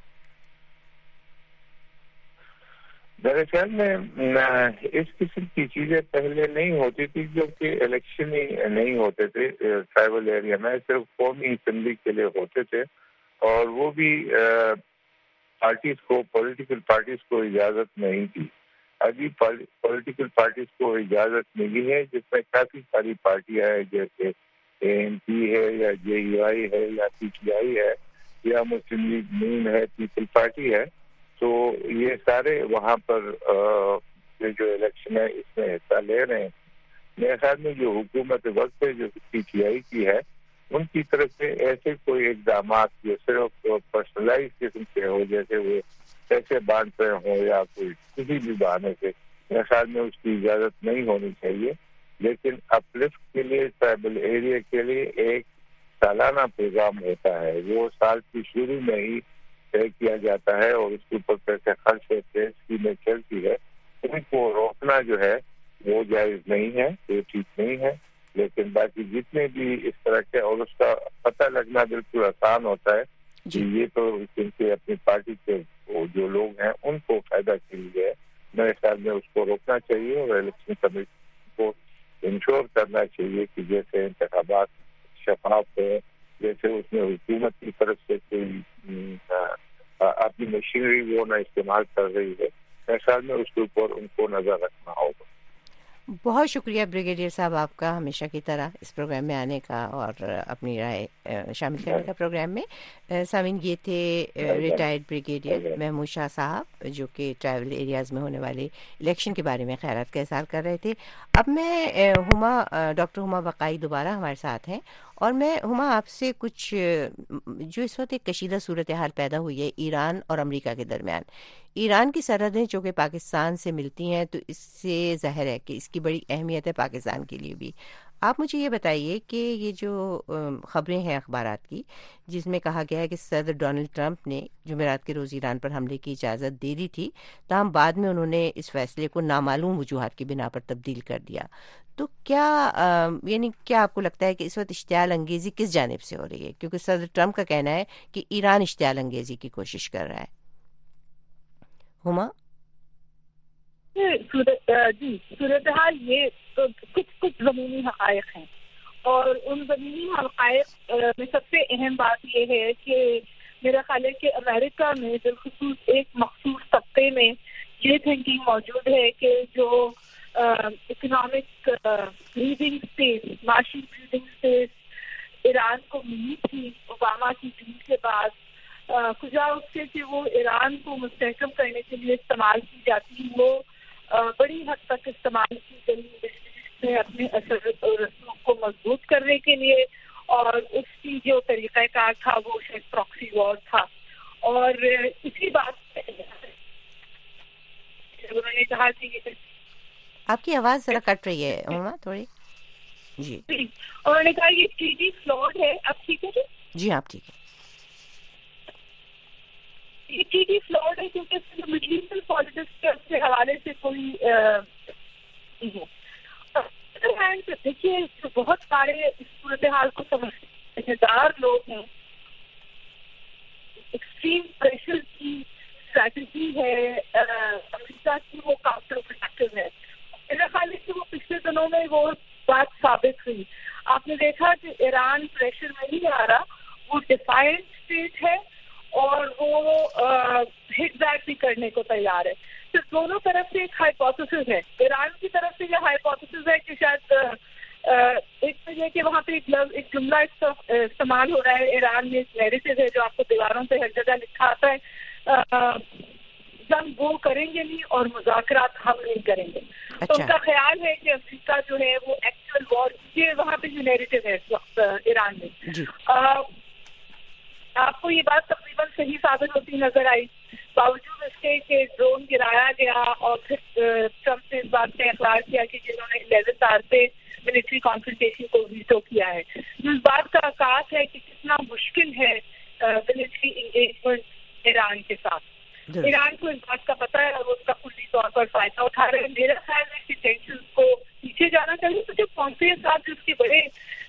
میرے خیال میں اس قسم کی چیزیں پہلے نہیں ہوتی تھی، کیونکہ الیکشن ہی نہیں ہوتے تھے ٹرائبل ایریا میں، صرف قومی اسمبلی کے لیے ہوتے تھے، اور وہ بھی پارٹیز کو پولیٹیکل پارٹیز کو اجازت نہیں تھی. ابھی پولیٹیکل پارٹیز کو اجازت ملی ہے، جس میں کافی ساری پارٹیاں ہیں، جیسے اے این پی ہے یا جے یو آئی ہے یا پی ٹی آئی ہے یا مسلم لیگ نون ہے، پیپل پارٹی ہے. تو یہ سارے وہاں پر جو الیکشن ہے اس میں حصہ لے رہے ہیں. میرے خیال میں جو حکومت وقت ہے جو پی ٹی آئی کی ہے، ان کی طرف سے ایسے کوئی اقدامات جو صرف پرسنلائز قسم کے ہو، جیسے وہ پیسے بانٹ رہے ہوں یا کوئی کسی بھی بہانے سے، میرے خیال میں اس کی اجازت نہیں ہونی چاہیے. لیکن اپلفٹ کے لیے ٹرائبل ایریا کے لیے ایک سالانہ پروگرام ہوتا ہے، وہ سال کی شروع میں ہی طے کیا جاتا ہے اور اس کے اوپر پیسے خرچ ہوتے ہیں، اسکیمیں چلتی ہے. ان کو روکنا جو ہے وہ جائز نہیں ہے، یہ ٹھیک نہیں ہے. لیکن باقی جتنے بھی اس طرح کے، اور اس کا پتہ لگنا بالکل آسان ہوتا ہے کہ یہ تو کیونکہ اپنی پارٹی کے جو لوگ ہیں ان کو فائدہ کے لیے ہے. میرے خیال میں اس کو روکنا چاہیے اور الیکشن کمیشن کو انشور کرنا چاہیے کہ جیسے انتخابات شفاف ہے، جیسے اس میں حکومت کی طرف سے کوئی اپنی مشینری وہ نہ استعمال کر رہی ہے. میرے خیال میں اس کے اوپر ان کو نظر رکھنا ہوگا. بہت شکریہ بریگیڈیئر صاحب آپ کا ہمیشہ کی طرح اس پروگرام میں آنے کا اور اپنی رائے شامل کرنے کا پروگرام میں. سامعین یہ تھے ریٹائرڈ بریگیڈیئر محمود شاہ صاحب جو کہ ٹرائبل ایریاز میں ہونے والے الیکشن کے بارے میں خیالات کا اظہار کر رہے تھے. اب میں ہما ڈاکٹر ہما بقائی دوبارہ ہمارے ساتھ ہیں اور میں ہما آپ سے کچھ جو اس وقت ایک کشیدہ صورتحال پیدا ہوئی ہے ایران اور امریکہ کے درمیان. ایران کی سرحدیں جو کہ پاکستان سے ملتی ہیں تو اس سے ظاہر ہے کہ اس کی بڑی اہمیت ہے پاکستان کے لیے بھی. آپ مجھے یہ بتائیے کہ یہ جو خبریں ہیں اخبارات کی جس میں کہا گیا ہے کہ صدر ڈونلڈ ٹرمپ نے جمعرات کے روز ایران پر حملے کی اجازت دے دی تھی تاہم بعد میں انہوں نے اس فیصلے کو نامعلوم وجوہات کی بنا پر تبدیل کر دیا. تو کیا یعنی کیا آپ کو لگتا ہے کہ اس وقت اشتعال انگیزی کس جانب سے ہو رہی ہے؟ کیونکہ صدر ٹرمپ کا کہنا ہے کہ ایران اشتعال انگیزی کی کوشش کر رہا ہے. ہما جی صورتحال یہ تو کچھ کچھ زمینی حقائق ہیں اور ان زمینی حقائق میں سب سے اہم بات یہ ہے کہ میرا خیال ہے کہ امریکہ میں بالخصوص ایک مخصوص طبقے میں یہ تھنکنگ موجود ہے کہ جو اکنامک بریدنگ اسپیس معاشی بریدنگ اسپیس ایران کو ملی تھی اوباما کی ڈیل کے بعد کجا اس سے کہ وہ ایران کو مستحکم کرنے کے لیے استعمال کی جاتی وہ بڑی حد تک استعمال کی گئی جس میں اپنے اثر و رسوخ کو مضبوط کرنے کے لیے اور اس کی جو طریقہ کار تھا وہ شاید پراکسی وار تھا. اور اسی بات انہوں نے کہا کہ آپ کی آواز ذرا کٹ رہی ہے ہما تھوڑی. جی انہوں نے کہا یہ ٹریٹی فلاڈ ہے. اب ٹھیک ہے جی جی آپ ٹھیک ہے. یہ ٹریٹی فلاڈ ہے کیونکہ مڈل ایسٹرن پالیٹکس کے حوالے سے کوئی دیکھیے بہت سارے اس صورتحال کو سمجھنے دار لوگ ہیں. ایکسٹریم پریشر کی اسٹریٹجی ہے امریکہ کی وہ کاؤنٹر پروڈکٹیو ہے. میرا خیال ہے کہ وہ پچھلے دنوں میں وہ بات ثابت ہوئی. آپ نے دیکھا کہ ایران پریشر میں نہیں آ رہا, وہ ڈیفائنٹ اسٹیٹ ہے اور وہ ہٹ بیک بھی کرنے کو تیار ہے. تو دونوں طرف سے ایک ہائیپوتھیسس ہے. ایران کی طرف سے یہ ہائیپوتھیسس ہے کہ شاید ایک تو یہ کہ وہاں پہ ایک لفظ ایک جملہ استعمال ہو رہا ہے ایران میں, ایک نیریٹو ہے جو آپ کو دیواروں پہ ہر جگہ لکھا آتا ہے جنگ وہ کریں گے نہیں اور مذاکرات ہم نہیں کریں گے. تو ان کا خیال ہے کہ امریکہ جو ہے وہ ایکچوئل وار, یہ وہاں پہ جو نیریٹو ہے اس وقت ایران میں. آپ کو یہ بات تقریباً صحیح ثابت ہوتی نظر آئی باوجود اس کے کہ ڈرون گرایا گیا اور پھر ٹرمپ نے اس بات کا اقرار کیا کہ جنہوں نے الیونتھ آور پہ ملٹری کانفرنٹیشن کو ویٹو کیا ہے. اس بات کا عکاس ہے کہ کتنا مشکل ہے ملٹری انگیجمنٹ ایران کے ساتھ. ایران کو اس بات کا پتہ ہے اور اس کا کلی طور پر فائدہ اٹھا رہے ہیں. میرا خیال ہے کہ ٹینشن کو پیچھے جانا چاہیے. تو جو پومپیو صاحب جو اس کے بڑے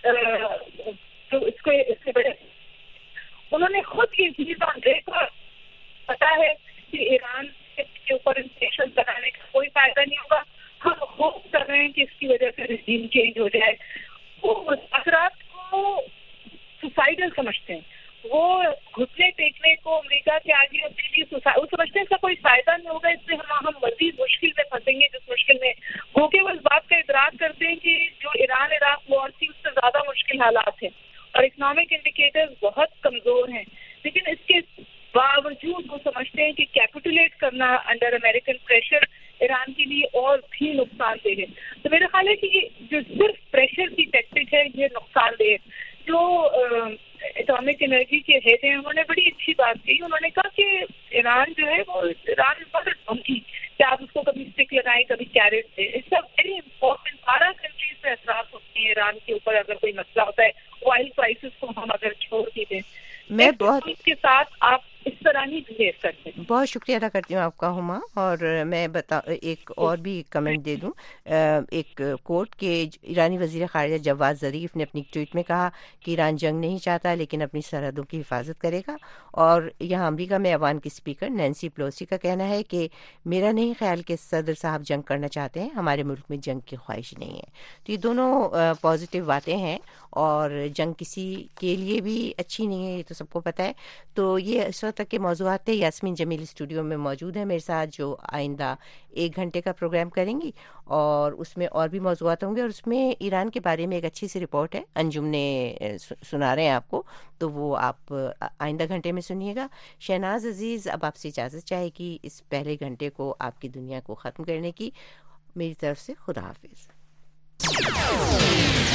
جو اس کو اس کے بڑے انہوں نے خود یہ چیز دیکھا پتا ہے کہ ایران کے اوپر انفلیشن بنانے کا کوئی فائدہ نہیں ہوگا. ہم ہوپ کر رہے ہیں کہ اس کی وجہ سے رجیم چینج ہو جائے. وہ مذاکرات کو سوسائڈل سمجھتے ہیں, وہ گھٹنے ٹیکنے کو امریکہ کے آگے اپنے لیے وہ سمجھتے ہیں اس کا کوئی فائدہ نہیں ہوگا, اس سے ہم ہم مزید مشکل میں پھنسیں گے جس مشکل میں وہ کہ وہ اس بات کا ادراک کرتے ہیں کہ جو ایران عراق وار تھی اس سے زیادہ مشکل حالات ہیں اور اکنامک انڈیکیٹرز بہت کمزور ہیں. لیکن اس کے باوجود وہ سمجھتے ہیں کہ کیپیٹولیٹ کرنا انڈر امریکن پریشر ایران کے لیے اور بھی نقصان دہ ہے. تو میرا خیال ہے کہ یہ جو صرف پریشر کی ٹیکٹک ہے یہ نقصان دہ ہے. جو اٹامک انرجی کے ہیڈ ہیں انہوں نے بڑی اچھی بات کی. انہوں نے کہا کہ ایران جو ہے وہ ایران دھمکی کہ آپ اس کو کبھی اسٹک لگائیں کبھی کیرٹ دیں. It's a very important. بارہ کنٹریز سے اثرات ہوتے ہیں ایران کے اوپر اگر کوئی مسئلہ ہوتا ہے. آئل پرائسز کو ہم اگر چھوڑ بھی دیں, میں بہت اس کے ساتھ آپ اس طرح ہی फेस करते हैं। बहुत शुक्रिया अदा करती हूँ आपका हुमा। और मैं बता एक और भी कमेंट दे दूँ, एक कोट के ईरानी वज़ीर ख़ारिजा जवाद ज़रीफ़ ने अपनी ट्वीट में कहा कि ईरान जंग नहीं चाहता लेकिन अपनी सरहदों की हिफाजत करेगा। और यहाँ अमेरिका में ऐवान की स्पीकर नैन्सी पेलोसी का कहना है कि मेरा नहीं ख्याल कि सदर साहब जंग करना चाहते हैं, हमारे मुल्क में जंग की ख्वाहिश नहीं है। तो ये दोनों पॉजिटिव बातें हैं और जंग किसी के लिए भी अच्छी नहीं है, ये तो सबको पता है। तो ये इस वक्त तक के मौज़ूआत थे। यास्मीन जमील स्टूडियो में मौजूद है मेरे साथ, जो आइंदा एक घंटे का प्रोग्राम करेंगी और उसमें और भी मौज़ूआत होंगे और उसमें ईरान के बारे में एक अच्छी सी रिपोर्ट है, अंजुम ने सुना रहे हैं आपको, तो वो आप आइंदा घंटे में सुनिएगा। शहनाज अजीज़ अब आपसे इजाज़त चाहेगी इस पहले घंटे को आपकी दुनिया को ख़त्म करने की। मेरी तरफ से खुदा हाफिज़।